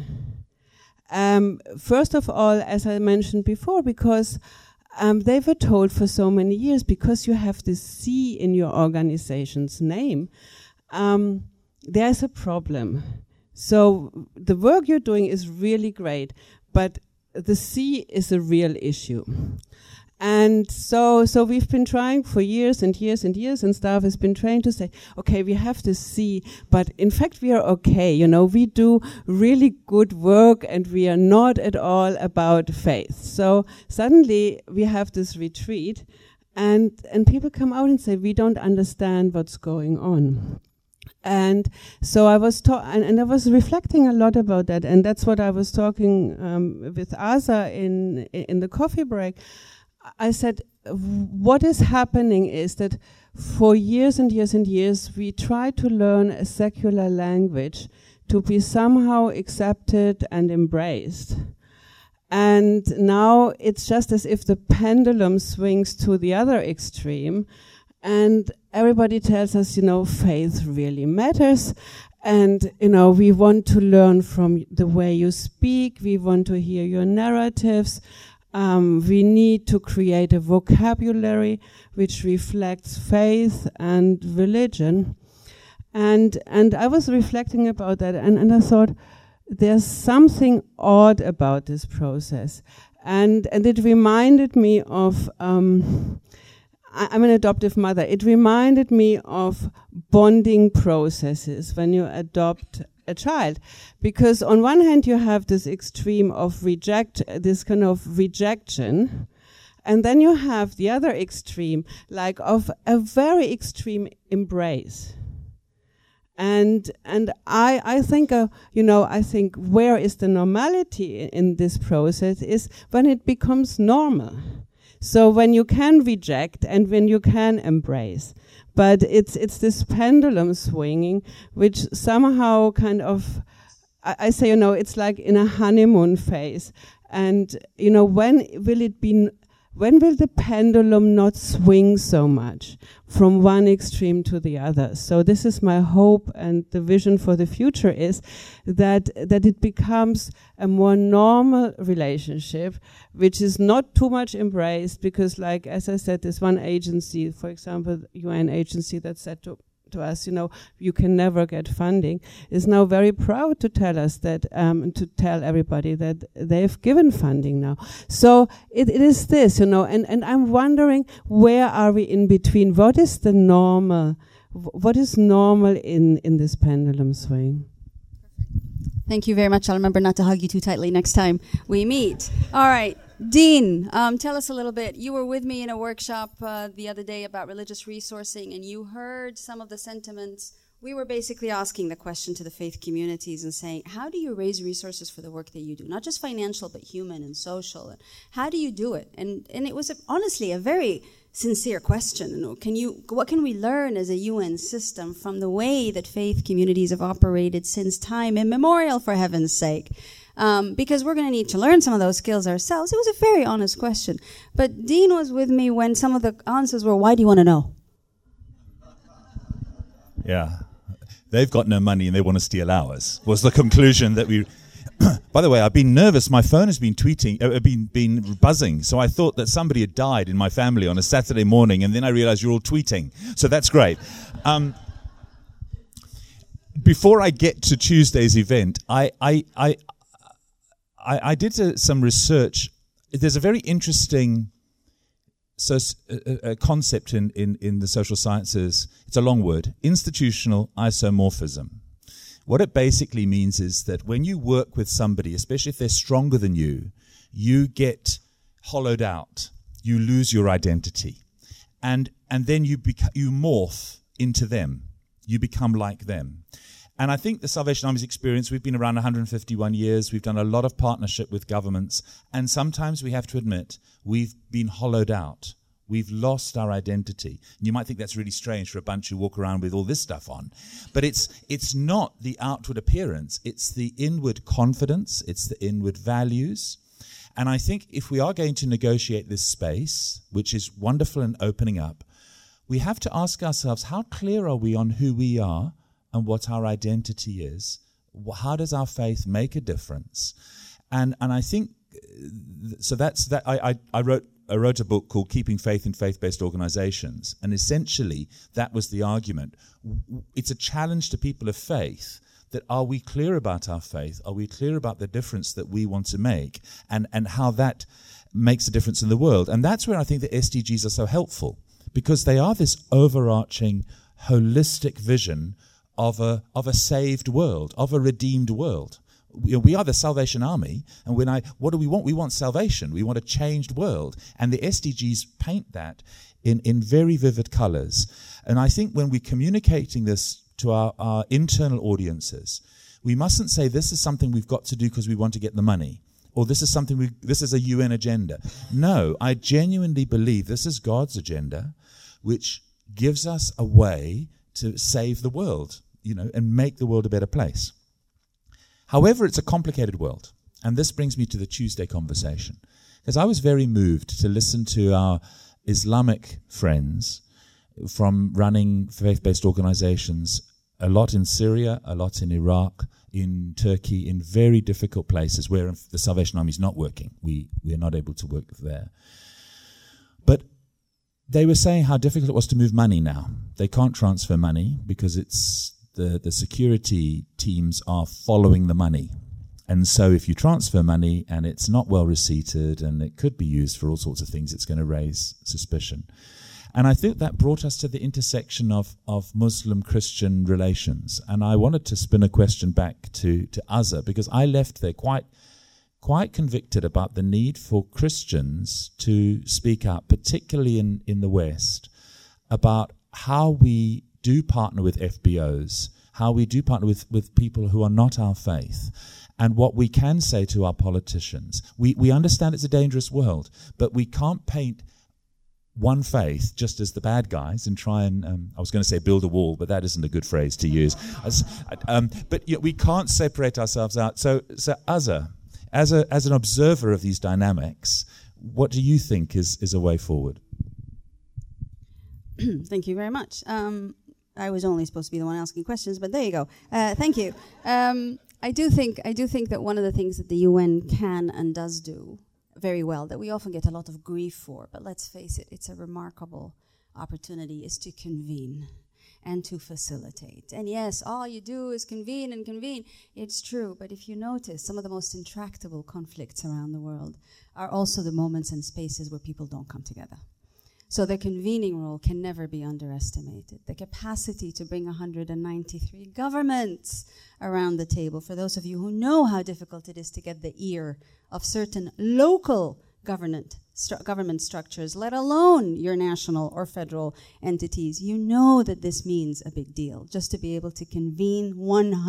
First of all, as I mentioned before, because they were told for so many years, because you have this C in your organization's name, there's a problem. So the work you're doing is really great, but the C is a real issue. And so we've been trying for years and years and years, and staff has been trained to say, okay, we have to see, but in fact we are okay. You know, we do really good work and we are not at all about faith. So suddenly we have this retreat and people come out and say, we don't understand what's going on. And so I was and I was reflecting a lot about that, and that's what I was talking with Asa in the coffee break. I said, what is happening is that for years and years and years, we tried to learn a secular language to be somehow accepted and embraced. And now it's just as if the pendulum swings to the other extreme, and everybody tells us, you know, faith really matters. And, you know, we want to learn from the way you speak. We want to hear your narratives. We need to create a vocabulary which reflects faith and religion. And I was reflecting about that, and I thought there's something odd about this process. And it reminded me of, I'm an adoptive mother. It reminded me of bonding processes when you adopt a child, because on one hand you have this extreme of this kind of rejection, and then you have the other extreme, like of a very extreme embrace. And I think, I think where is the normality in this process is when it becomes normal. So when you can reject and when you can embrace. But it's this pendulum swinging, which somehow kind of, I say, it's like in a honeymoon phase. And, when will the pendulum not swing so much from one extreme to the other? So this is my hope, and the vision for the future is that it becomes a more normal relationship, which is not too much embraced, because, like, as I said, there's one agency, for example, UN agency, that said to us, you can never get funding, is now very proud to tell us that, to tell everybody that they've given funding now. So it is this, and I'm wondering, where are we in between? What is the normal? What is normal in this pendulum swing? Thank you very much. I'll remember not to hug you too tightly next time we meet. All right. Dean, tell us a little bit. You were with me in a workshop the other day about religious resourcing, and you heard some of the sentiments. We were basically asking the question to the faith communities and saying, how do you raise resources for the work that you do? Not just financial, but human and social. And how do you do it? And it was honestly a very sincere question. What can we learn as a UN system from the way that faith communities have operated since time immemorial, for heaven's sake? Because we're going to need to learn some of those skills ourselves. It was a very honest question. But Dean was with me when some of the answers were, why do you want to know? Yeah. They've got no money and they want to steal ours, was the conclusion that we... By the way, I've been nervous. My phone has been been buzzing. So I thought that somebody had died in my family on a Saturday morning, and then I realized you're all tweeting. So that's great. Before I get to Tuesday's event, I did some research. There's a very interesting concept in the social sciences. It's a long word: institutional isomorphism. What it basically means is that when you work with somebody, especially if they're stronger than you, you get hollowed out. You lose your identity, and then you morph into them. You become like them. And I think the Salvation Army's experience, we've been around 151 years, we've done a lot of partnership with governments, and sometimes we have to admit we've been hollowed out. We've lost our identity. You might think that's really strange for a bunch who walk around with all this stuff on. But it's not the outward appearance, it's the inward confidence, it's the inward values. And I think if we are going to negotiate this space, which is wonderful and opening up, we have to ask ourselves, how clear are we on who we are and what our identity is, How does our faith make a difference? And I think so. That's that. I wrote a book called Keeping Faith in Faith-Based Organizations, and essentially that was the argument. It's a challenge to people of faith that are we clear about our faith? Are we clear about the difference that we want to make, and how that makes a difference in the world? And that's where I think the SDGs are so helpful, because they are this overarching, holistic vision of a saved world, of a redeemed world. We are the Salvation Army, and what do we want? We want salvation. We want a changed world. And the SDGs paint that in very vivid colors. And I think when we're communicating this to our internal audiences, we mustn't say this is something we've got to do because we want to get the money, or this is a UN agenda. No, I genuinely believe this is God's agenda, which gives us a way to save the world, and make the world a better place. However, it's a complicated world. And this brings me to the Tuesday conversation, because I was very moved to listen to our Islamic friends from running faith-based organizations, a lot in Syria, a lot in Iraq, in Turkey, in very difficult places where the Salvation Army is not working. We are not able to work there. But they were saying how difficult it was to move money now. They can't transfer money because it's the security teams are following the money. And so if you transfer money and it's not well receipted and it could be used for all sorts of things, it's going to raise suspicion. And I think that brought us to the intersection of Muslim-Christian relations. And I wanted to spin a question back to Azza, because I left there quite convicted about the need for Christians to speak up, particularly in the West, about how we do partner with FBOs, how we do partner with people who are not our faith, and what we can say to our politicians. We understand it's a dangerous world, but we can't paint one faith just as the bad guys and try and, I was going to say build a wall, but that isn't a good phrase to use. But we can't separate ourselves out. So Azza, as an observer of these dynamics, what do you think is a way forward? Thank you very much. I was only supposed to be the one asking questions, but there you go. Thank you. I do think that one of the things that the UN can and does do very well, that we often get a lot of grief for, but let's face it, it's a remarkable opportunity, is to convene and to facilitate. And yes, all you do is convene and convene. It's true, but if you notice, some of the most intractable conflicts around the world are also the moments and spaces where people don't come together. So the convening role can never be underestimated. The capacity to bring 193 governments around the table. For those of you who know how difficult it is to get the ear of certain local government structures, let alone your national or federal entities, you know that this means a big deal, just to be able to convene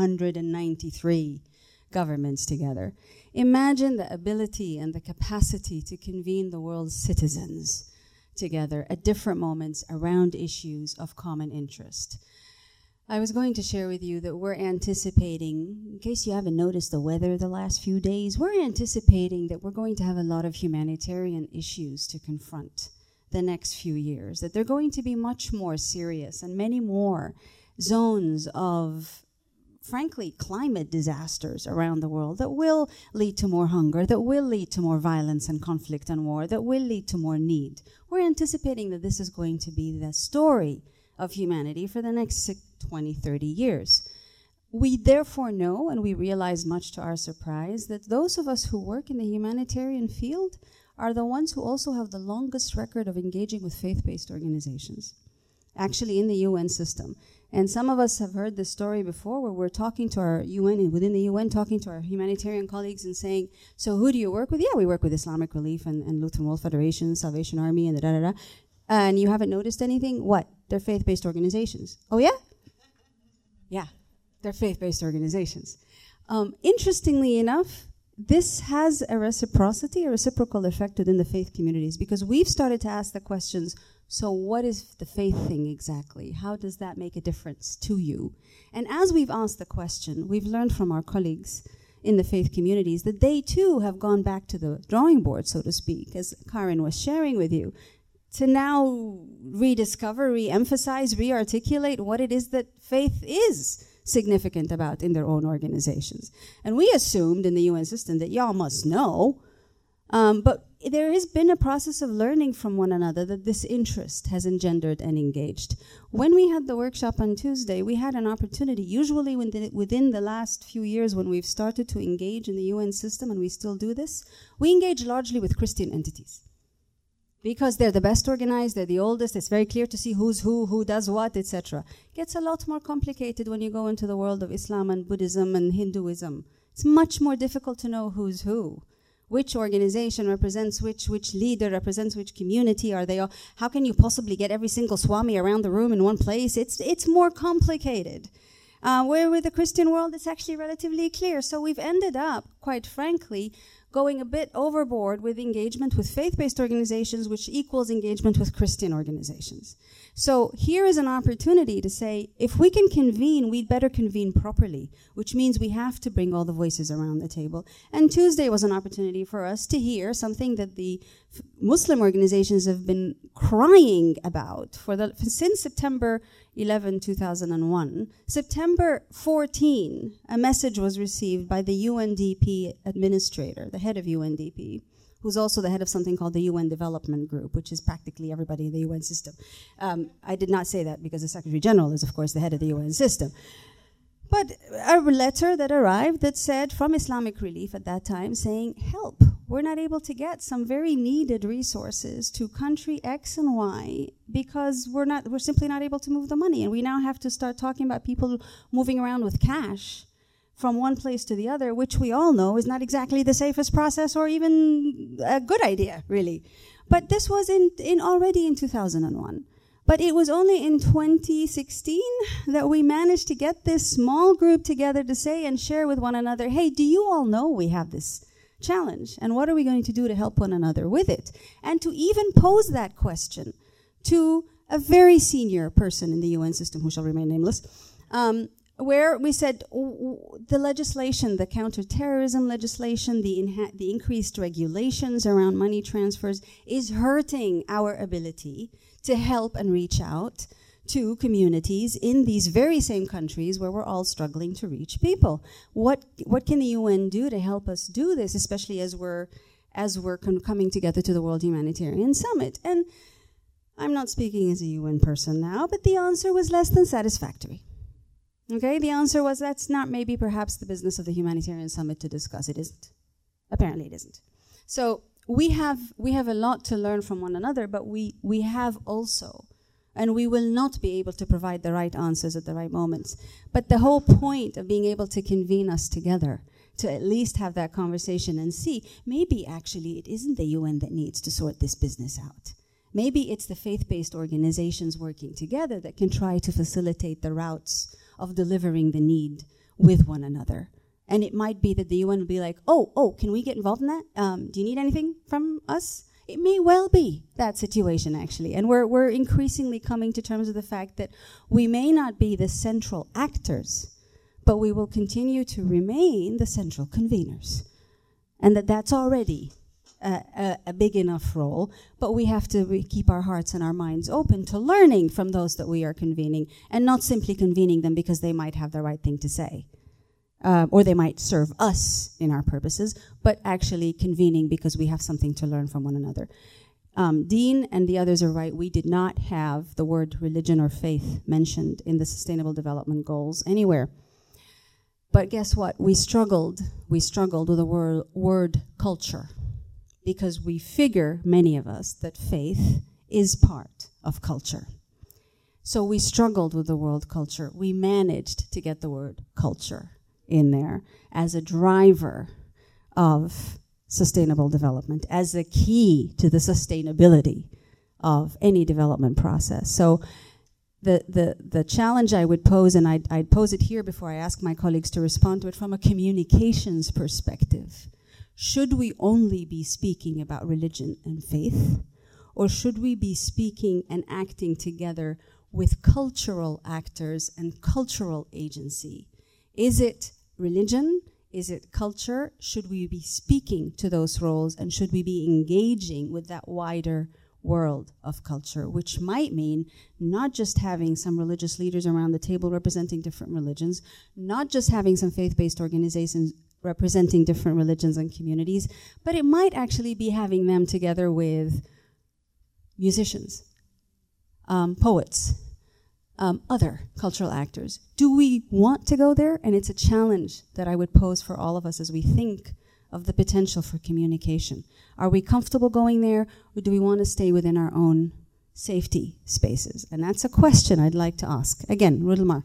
193 governments together. Imagine the ability and the capacity to convene the world's citizens together at different moments around issues of common interest. I was going to share with you that we're anticipating, in case you haven't noticed the weather the last few days, we're anticipating that we're going to have a lot of humanitarian issues to confront the next few years, that they're going to be much more serious and many more zones of, frankly, climate disasters around the world that will lead to more hunger, that will lead to more violence and conflict and war, that will lead to more need. We're anticipating that this is going to be the story of humanity for the next 20, 30 years. We therefore know, and we realize much to our surprise, that those of us who work in the humanitarian field are the ones who also have the longest record of engaging with faith-based organizations, actually in the UN system. And some of us have heard this story before, where we're talking to our UN, and within the UN, talking to our humanitarian colleagues and saying, so who do you work with? Yeah, we work with Islamic Relief and Lutheran World Federation, Salvation Army, and the da-da-da. And you haven't noticed anything? What? They're faith-based organizations. Oh, yeah? Yeah, they're faith-based organizations. Interestingly enough, this has a reciprocal effect within the faith communities, because we've started to ask the questions, so what is the faith thing exactly? How does that make a difference to you? And as we've asked the question, we've learned from our colleagues in the faith communities that they too have gone back to the drawing board, so to speak, as Karen was sharing with you, to now rediscover, re-emphasize, re-articulate what it is that faith is. significant about in their own organizations. And we assumed in the UN system that y'all must know, but there has been a process of learning from one another that this interest has engendered and engaged. When we had the workshop on Tuesday, we had an opportunity, usually within the last few years when we've started to engage in the UN system, and we still do this, we engage largely with Christian entities. Because they're the best organized, they're the oldest, it's very clear to see who's who does what, etc. It gets a lot more complicated when you go into the world of Islam and Buddhism and Hinduism. It's much more difficult to know who's who. Which organization represents which leader represents which community? Are they all, how can you possibly get every single Swami around the room in one place? It's more complicated. Where with the Christian world, it's actually relatively clear. So we've ended up, quite frankly, going a bit overboard with engagement with faith-based organizations, which equals engagement with Christian organizations. So here is an opportunity to say, if we can convene, we'd better convene properly, which means we have to bring all the voices around the table. And Tuesday was an opportunity for us to hear something that the Muslim organizations have been crying about since September 11, 2001. September 14, a message was received by the UNDP administrator, the head of UNDP, who's also the head of something called the UN Development Group, which is practically everybody in the UN system. I did not say that because the Secretary General is, of course, the head of the UN system. But a letter that arrived that said, from Islamic Relief at that time, saying, help, we're not able to get some very needed resources to country X and Y because we're simply not able to move the money. And we now have to start talking about people moving around with cash from one place to the other, which we all know is not exactly the safest process or even a good idea, really. But this was already in 2001. But it was only in 2016 that we managed to get this small group together to say and share with one another, hey, do you all know we have this challenge? And what are we going to do to help one another with it? And to even pose that question to a very senior person in the UN system, who shall remain nameless, where we said the legislation, the counterterrorism legislation, the increased regulations around money transfers is hurting our ability to help and reach out to communities in these very same countries where we're all struggling to reach people. What can the UN do to help us do this, especially as we're coming together to the World Humanitarian Summit? And I'm not speaking as a UN person now, but the answer was less than satisfactory. Okay, the answer was that's not maybe perhaps the business of the Humanitarian Summit to discuss. It isn't. Apparently it isn't. So we have a lot to learn from one another, but we have also, and we will not be able to provide the right answers at the right moments. But the whole point of being able to convene us together, to at least have that conversation and see, maybe actually it isn't the UN that needs to sort this business out. Maybe it's the faith-based organizations working together that can try to facilitate the routes of delivering the need with one another. And it might be that the UN will be like, oh, can we get involved in that? Do you need anything from us? It may well be that situation, actually. And we're increasingly coming to terms with the fact that we may not be the central actors, but we will continue to remain the central conveners. And that's already a big enough role, but we have to keep our hearts and our minds open to learning from those that we are convening, and not simply convening them because they might have the right thing to say, or they might serve us in our purposes, but actually convening because we have something to learn from one another. Dean and the others are right. We did not have the word religion or faith mentioned in the Sustainable Development Goals anywhere. But guess what? We struggled with the word culture, because we figure, many of us, that faith is part of culture. So we struggled with the word culture. We managed to get the word culture in there as a driver of sustainable development, as a key to the sustainability of any development process. So the challenge I would pose, and I'd pose it here before I ask my colleagues to respond to it from a communications perspective. Should we only be speaking about religion and faith, or should we be speaking and acting together with cultural actors and cultural agency? Is it religion? Is it culture? Should we be speaking to those roles, and should we be engaging with that wider world of culture, which might mean not just having some religious leaders around the table representing different religions, not just having some faith-based organizations representing different religions and communities, but it might actually be having them together with musicians, poets, other cultural actors. Do we want to go there? And it's a challenge that I would pose for all of us as we think of the potential for communication. Are we comfortable going there, or do we want to stay within our own safety spaces? And that's a question I'd like to ask. Again, Rudelmar.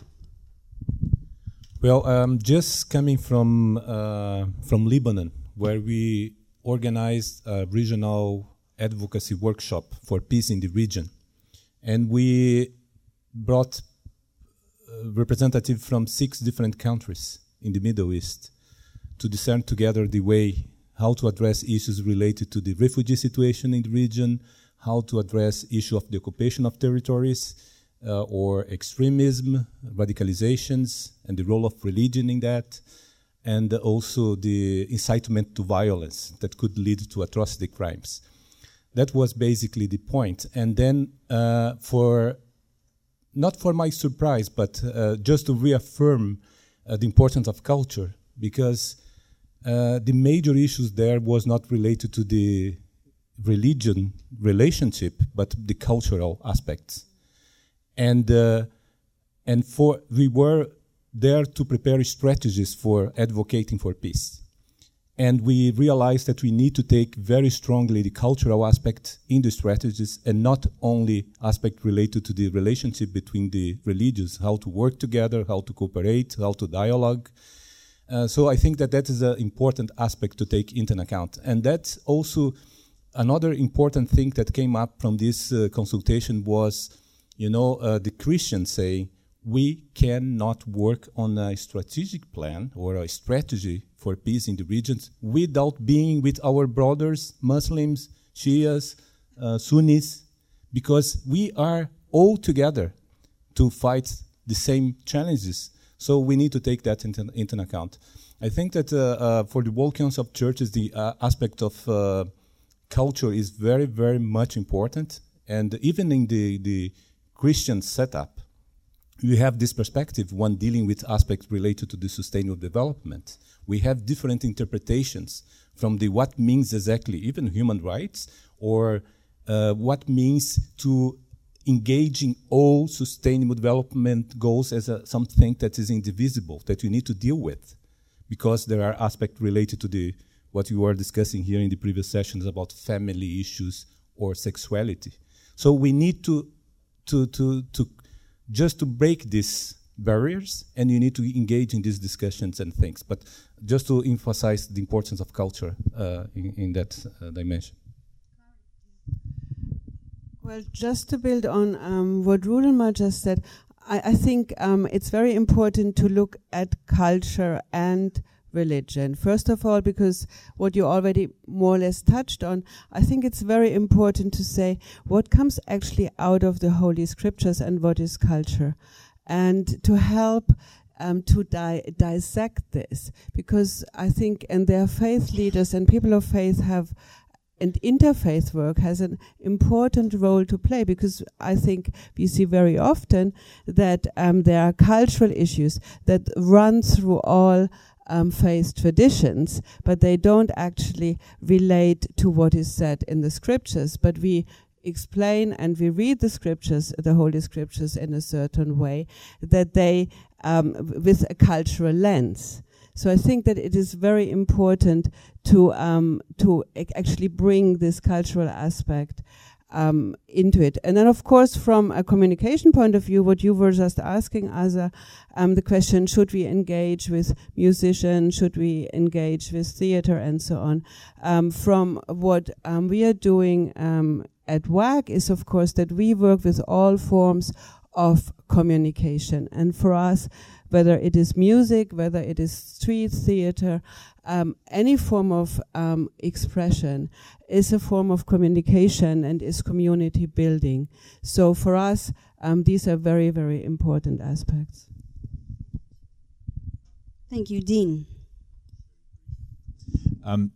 Well, just coming from Lebanon, where we organized a regional advocacy workshop for peace in the region, and we brought representatives from 6 different countries in the Middle East to discern together the way how to address issues related to the refugee situation in the region, how to address issue of the occupation of territories, or extremism, radicalizations, and the role of religion in that, and also the incitement to violence that could lead to atrocity crimes. That was basically the point. And then not for my surprise, but just to reaffirm the importance of culture, because the major issues there was not related to the religion relationship, but the cultural aspects. And we were there to prepare strategies for advocating for peace. And we realized that we need to take very strongly the cultural aspect in the strategies, and not only aspect related to the relationship between the religions, how to work together, how to cooperate, how to dialogue. So I think that is an important aspect to take into account. And that's also another important thing that came up from this consultation was, the Christians saying, we cannot work on a strategic plan or a strategy for peace in the regions without being with our brothers, Muslims, Shias, Sunnis, because we are all together to fight the same challenges. So we need to take that into account. I think that for the World Council of Churches, the aspect of culture is very, very much important. And even in the Christian setup, we have this perspective, one dealing with aspects related to the sustainable development. We have different interpretations from the what means exactly, even human rights, or what means to engage in all sustainable development goals as something that is indivisible, that you need to deal with, because there are aspects related to what you were discussing here in the previous sessions about family issues or sexuality. So we need to just to break these barriers, and you need to engage in these discussions and things. But just to emphasize the importance of culture in that dimension. Well, just to build on what Rudelmar just said, I think it's very important to look at culture and religion. First of all, because what you already more or less touched on, I think it's very important to say what comes actually out of the Holy Scriptures and what is culture, and to help to dissect this, because I think, and their faith leaders and people of faith have, and interfaith work has an important role to play, because I think we see very often that there are cultural issues that run through all faith traditions, but they don't actually relate to what is said in the scriptures. But we explain and we read the scriptures, the Holy Scriptures, in a certain way that they, with a cultural lens. So I think that it is very important to actually bring this cultural aspect into it. And then, of course, from a communication point of view, what you were just asking, Asa, the question, should we engage with musicians, should we engage with theater, and so on. From what we are doing at WAC is, of course, that we work with all forms of communication. And for us, whether it is music, whether it is street theater, any form of expression is a form of communication and is community building. So for us, these are very, very important aspects. Thank you, Dean.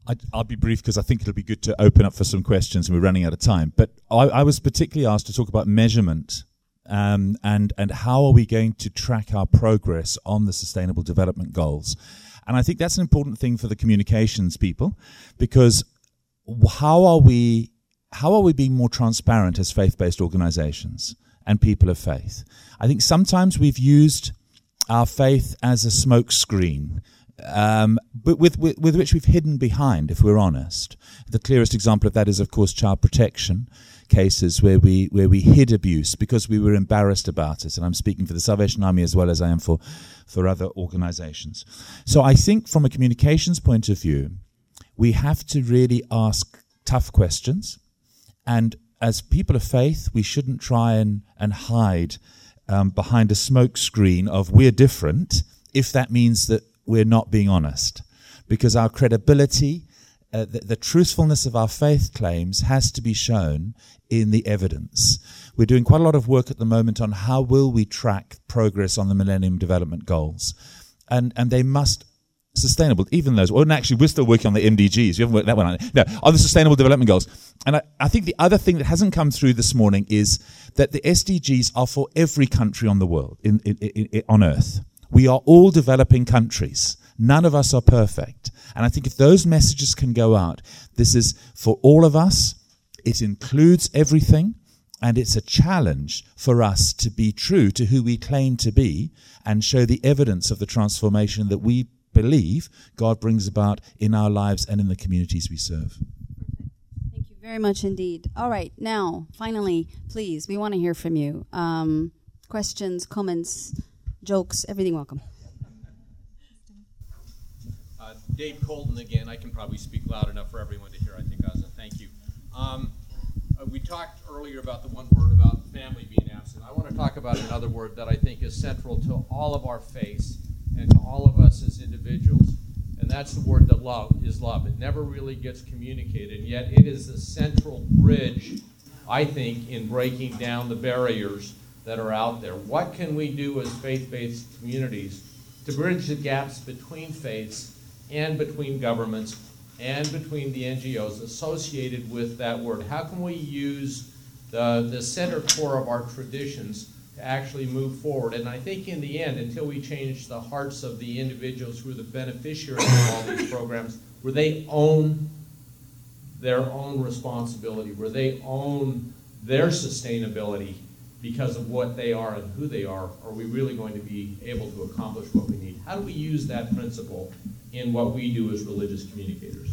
I'll be brief because I think it'll be good to open up for some questions and we're running out of time. But I was particularly asked to talk about measurement and how are we going to track our progress on the Sustainable Development Goals. And I think that's an important thing for the communications people, because how are we being more transparent as faith-based organizations and people of faith? I think sometimes we've used our faith as a smoke screen, but with which we've hidden behind, if we're honest. The clearest example of that is, of course, child protection cases where we hid abuse because we were embarrassed about it. And I'm speaking for the Salvation Army as well as I am for other organizations. So I think from a communications point of view, we have to really ask tough questions. And as people of faith, we shouldn't try and hide behind a smoke screen of we're different if that means that we're not being honest, because our credibility, the truthfulness of our faith claims has to be shown in the evidence. We're doing quite a lot of work at the moment on how will we track progress on the Millennium Development Goals, and they must sustainable, even those. Well, actually, we're still working on the MDGs. We haven't worked that one on. No, on the Sustainable Development Goals. And I think the other thing that hasn't come through this morning is that the SDGs are for every country on the world, on Earth. We are all developing countries. None of us are perfect. And I think if those messages can go out, this is for all of us. It includes everything. And it's a challenge for us to be true to who we claim to be and show the evidence of the transformation that we believe God brings about in our lives and in the communities we serve. Perfect. Thank you very much indeed. All right, now, finally, please, we want to hear from you. Questions, comments, jokes, everything welcome. Dave Colton again. I can probably speak loud enough for everyone to hear. I think, Azza, thank you. We talked earlier about the one word about family being absent. I want to talk about another word that I think is central to all of our faiths and to all of us as individuals, and that's the word that love is love. It never really gets communicated, and yet it is the central bridge, I think, in breaking down the barriers that are out there. What can we do as faith-based communities to bridge the gaps between faiths and between governments and between the NGOs associated with that word? How can we use the center core of our traditions to actually move forward? And I think in the end, until we change the hearts of the individuals who are the beneficiaries of all these programs, where they own their own responsibility, where they own their sustainability because of what they are and who they are we really going to be able to accomplish what we need? How do we use that principle in what we do as religious communicators?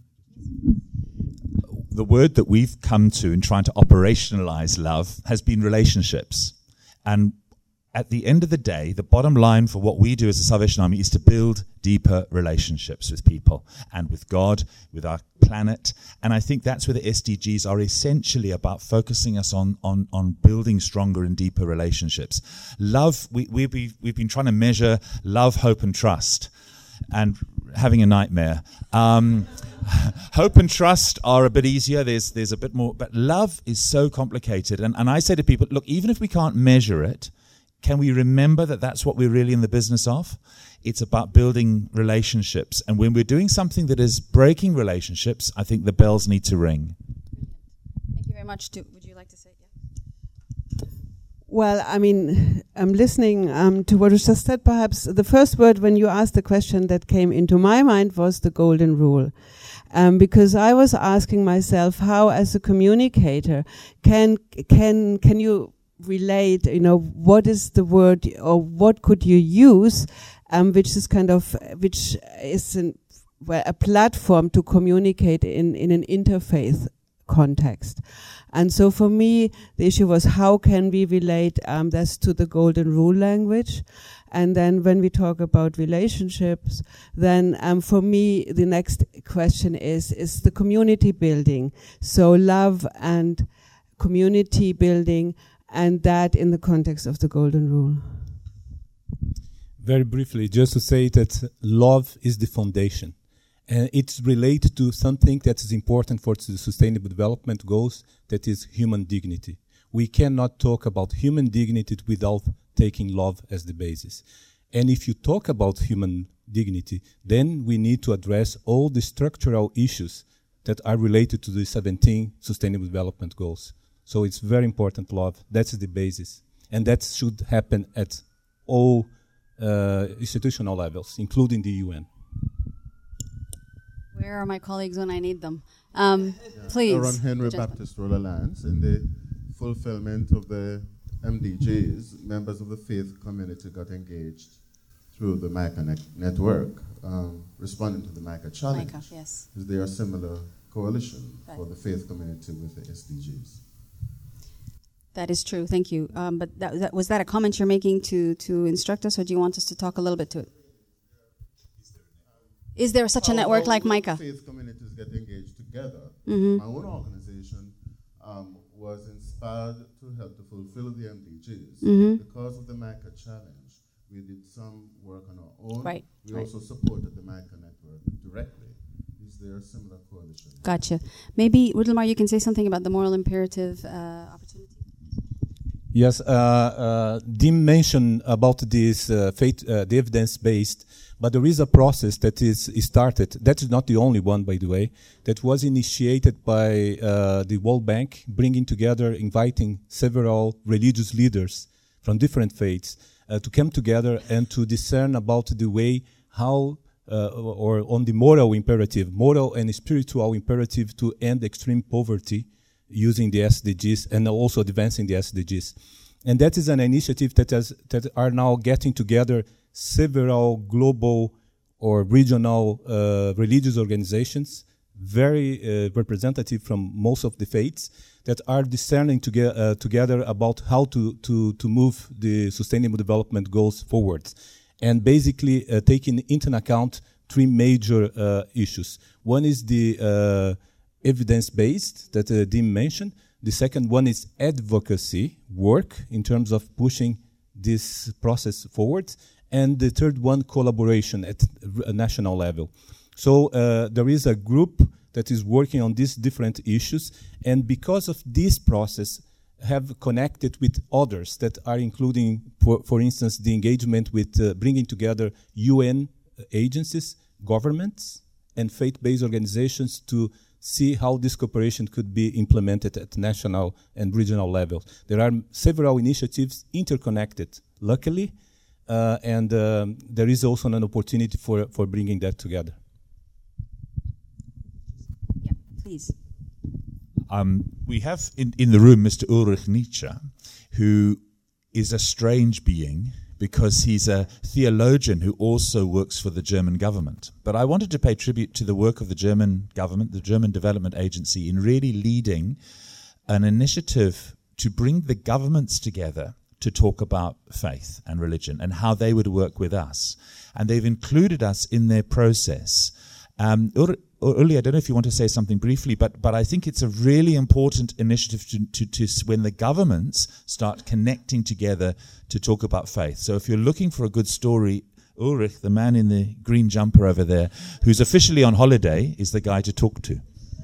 The word that we've come to in trying to operationalize love has been relationships. And at the end of the day, the bottom line for what we do as the Salvation Army is to build deeper relationships with people and with God, with our planet. And I think that's where the SDGs are essentially about, focusing us on building stronger and deeper relationships. Love, we've been trying to measure love, hope, and trust, and having a nightmare. Hope and trust are a bit easier. There's a bit more, but love is so complicated. And I say to people, look, even if we can't measure it, can we remember that that's what we're really in the business of? It's about building relationships. And when we're doing something that is breaking relationships, I think the bells need to ring. Thank you very much. Would you like to say it? Yeah. Well, I mean, I'm listening to what was just said. Perhaps the first word when you asked the question that came into my mind was the golden rule. Because I was asking myself, how as a communicator can you relate, what is the word or what could you use, which is a platform to communicate in an interfaith context. And so for me, the issue was how can we relate this to the golden rule language? And then when we talk about relationships, then for me, the next question is the community building. So love and community building, and that in the context of the golden rule. Very briefly, just to say that love is the foundation. And it's related to something that is important for the Sustainable Development Goals, that is human dignity. We cannot talk about human dignity without taking love as the basis. And if you talk about human dignity, then we need to address all the structural issues that are related to the 17 Sustainable Development Goals. So it's very important, love. That's the basis. And that should happen at all institutional levels, including the UN. Where are my colleagues when I need them? Please. Aaron Henry Baptist Roller Lands. In the fulfillment of the MDGs, members of the faith community got engaged through the MICA network, responding to the MICA challenge. MICA, yes. Is there a similar coalition for the faith community with the SDGs? That is true, thank you. But was that a comment you're making to instruct us, or do you want us to talk a little bit to it? Is there such a network like MICA? Faith communities get engaged together. Mm-hmm. My own organization was inspired to help to fulfill the MDGs. Mm-hmm. Because of the MICA challenge, we did some work on our own. Right. We also supported the MICA network directly. Is there a similar coalition? Gotcha. Maybe, Rudelmar, you can say something about the moral imperative opportunity? Yes, Dim mentioned about this the evidence-based, but there is a process that is started. That is not the only one, by the way, that was initiated by the World Bank, bringing together, inviting several religious leaders from different faiths to come together and to discern about the way how, or on the moral and spiritual imperative to end extreme poverty using the SDGs and also advancing the SDGs. And that is an initiative that are now getting together several global or regional religious organizations, very representative from most of the faiths, that are discerning together about how to move the Sustainable Development Goals forward. And basically taking into account three major issues. One is the evidence-based that Dim mentioned. The second one is advocacy work in terms of pushing this process forward. And the third one, collaboration at a national level. So there is a group that is working on these different issues. And because of this process, have connected with others that are including, for instance, the engagement with bringing together UN agencies, governments, and faith-based organizations to see how this cooperation could be implemented at national and regional levels. There are several initiatives interconnected, luckily, and there is also an opportunity for bringing that together. Yeah, please. We have in the room Mr. Ulrich Nietzsche, who is a strange being, because he's a theologian who also works for the German government. But I wanted to pay tribute to the work of the German government, the German Development Agency, in really leading an initiative to bring the governments together to talk about faith and religion and how they would work with us. And they've included us in their process. Uli, I don't know if you want to say something briefly, but I think it's a really important initiative to when the governments start connecting together to talk about faith. So if you're looking for a good story, Ulrich, the man in the green jumper over there, who's officially on holiday, is the guy to talk to.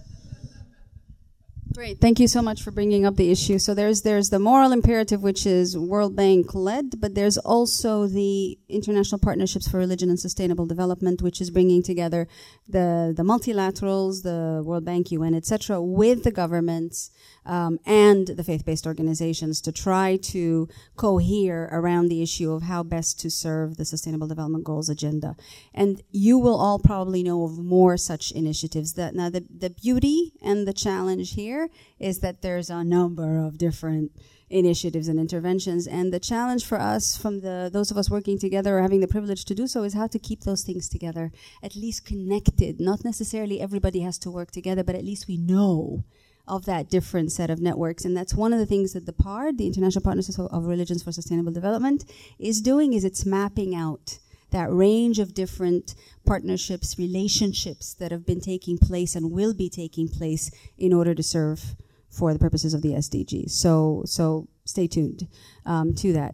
Great. Thank you so much for bringing up the issue. So there's the moral imperative, which is World Bank led, but there's also the International Partnerships for Religion and Sustainable Development, which is bringing together the multilaterals, the World Bank, UN, etc., with the governments and the faith-based organizations to try to cohere around the issue of how best to serve the Sustainable Development Goals agenda. And you will all probably know of more such initiatives. Now, the beauty and the challenge here is that there's a number of different initiatives and interventions, and the challenge for us, from those of us working together or having the privilege to do so, is how to keep those things together, at least connected. Not necessarily everybody has to work together, but at least we know of that different set of networks. And that's one of the things that the PARD, the International Partnerships of Religions for Sustainable Development, is doing, is it's mapping out that range of different partnerships, relationships that have been taking place and will be taking place in order to serve for the purposes of the SDGs. So stay tuned to that.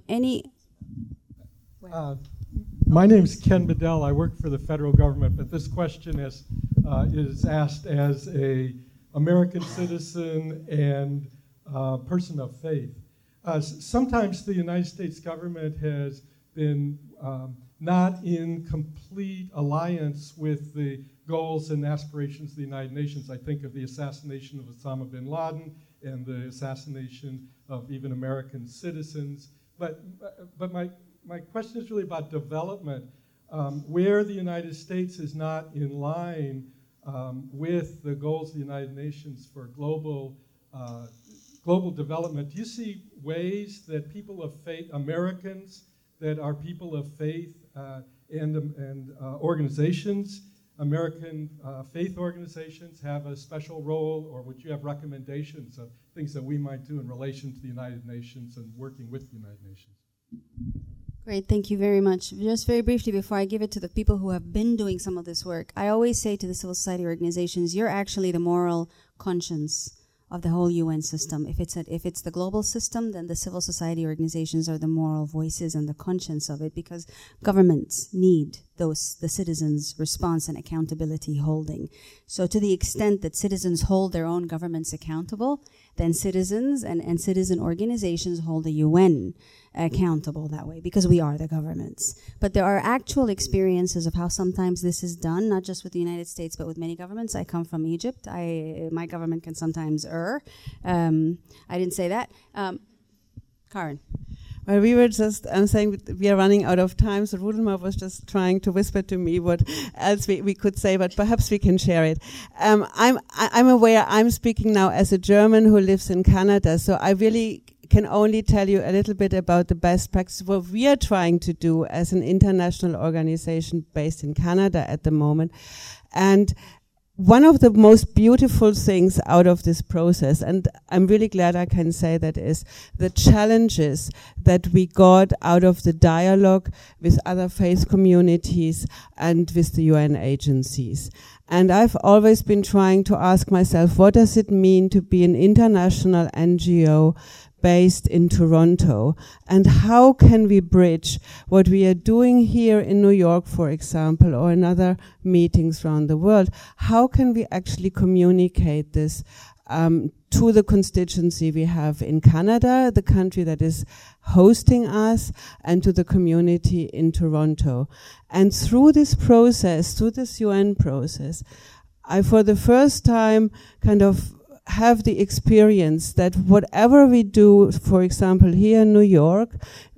My name is Ken Bedell. I work for the federal government, but this question is asked as a American citizen and person of faith. Sometimes the United States government has been not in complete alliance with the goals and aspirations of the United Nations. I think of the assassination of Osama bin Laden and the assassination of even American citizens. But my question is really about development, where the United States is not in line with the goals of the United Nations for global development. Do you see ways that people of faith, Americans that are people of faith and organizations, American faith organizations, have a special role, or would you have recommendations of things that we might do in relation to the United Nations and working with the United Nations? Great, thank you very much. Just very briefly before I give it to the people who have been doing some of this work, I always say to the civil society organizations, you're actually the moral conscience of the whole UN system. If it's the global system, then the civil society organizations are the moral voices and the conscience of it, because governments need the citizens' response and accountability holding. So to the extent that citizens hold their own governments accountable, then citizens and citizen organizations hold the UN accountable that way, because we are the governments. But there are actual experiences of how sometimes this is done, not just with the United States, but with many governments. I come from Egypt. My government can sometimes err. I didn't say that. Karen. Well, we were just saying we are running out of time, so Rudelma was just trying to whisper to me what else we could say, but perhaps we can share it. I'm aware I'm speaking now as a German who lives in Canada, so I really can only tell you a little bit about the best practice, what we are trying to do as an international organization based in Canada at the moment. And one of the most beautiful things out of this process, and I'm really glad I can say that, is the challenges that we got out of the dialogue with other faith communities and with the UN agencies. And I've always been trying to ask myself, what does it mean to be an international NGO based in Toronto, and how can we bridge what we are doing here in New York, for example, or in other meetings around the world? How can we actually communicate this to the constituency we have in Canada, the country that is hosting us, and to the community in Toronto? And through this process, through this UN process, I, for the first time, kind of have the experience that whatever we do, for example, here in New York,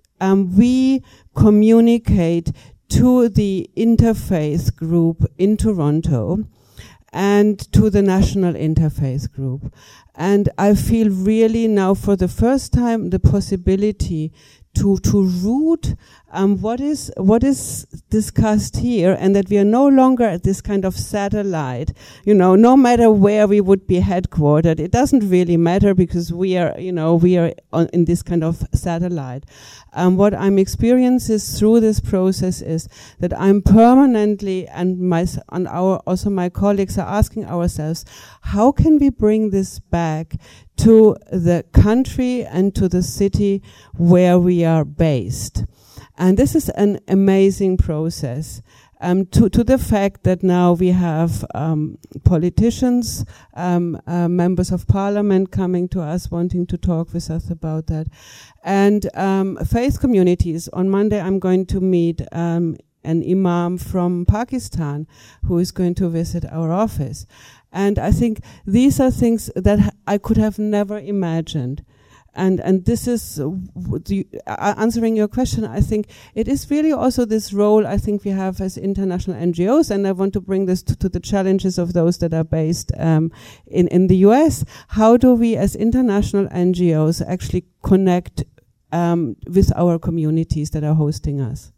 we communicate to the interfaith group in Toronto and to the national interfaith group. And I feel really now for the first time the possibility to root what is discussed here, and that we are no longer at this kind of satellite, no matter where we would be headquartered. It doesn't really matter, because we are in this kind of satellite. What I'm experiencing through this process is that I'm permanently, and also my colleagues are asking ourselves, how can we bring this back to the country and to the city where we are based? And this is an amazing process. To the fact that now we have politicians, members of parliament coming to us wanting to talk with us about that, and faith communities. On Monday I'm going to meet an imam from Pakistan who is going to visit our office. And I think these are things that I could have never imagined. And this is answering your question. I think it is really also this role I think we have as international NGOs, and I want to bring this to the challenges of those that are based in the US. How do we as international NGOs actually connect with our communities that are hosting us?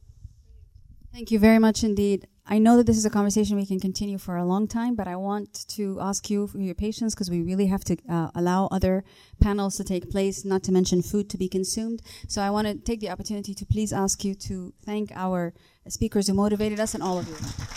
Thank you very much indeed. I know that this is a conversation we can continue for a long time, but I want to ask you for your patience, because we really have to allow other panels to take place, not to mention food to be consumed. So I want to take the opportunity to please ask you to thank our speakers who motivated us, and all of you.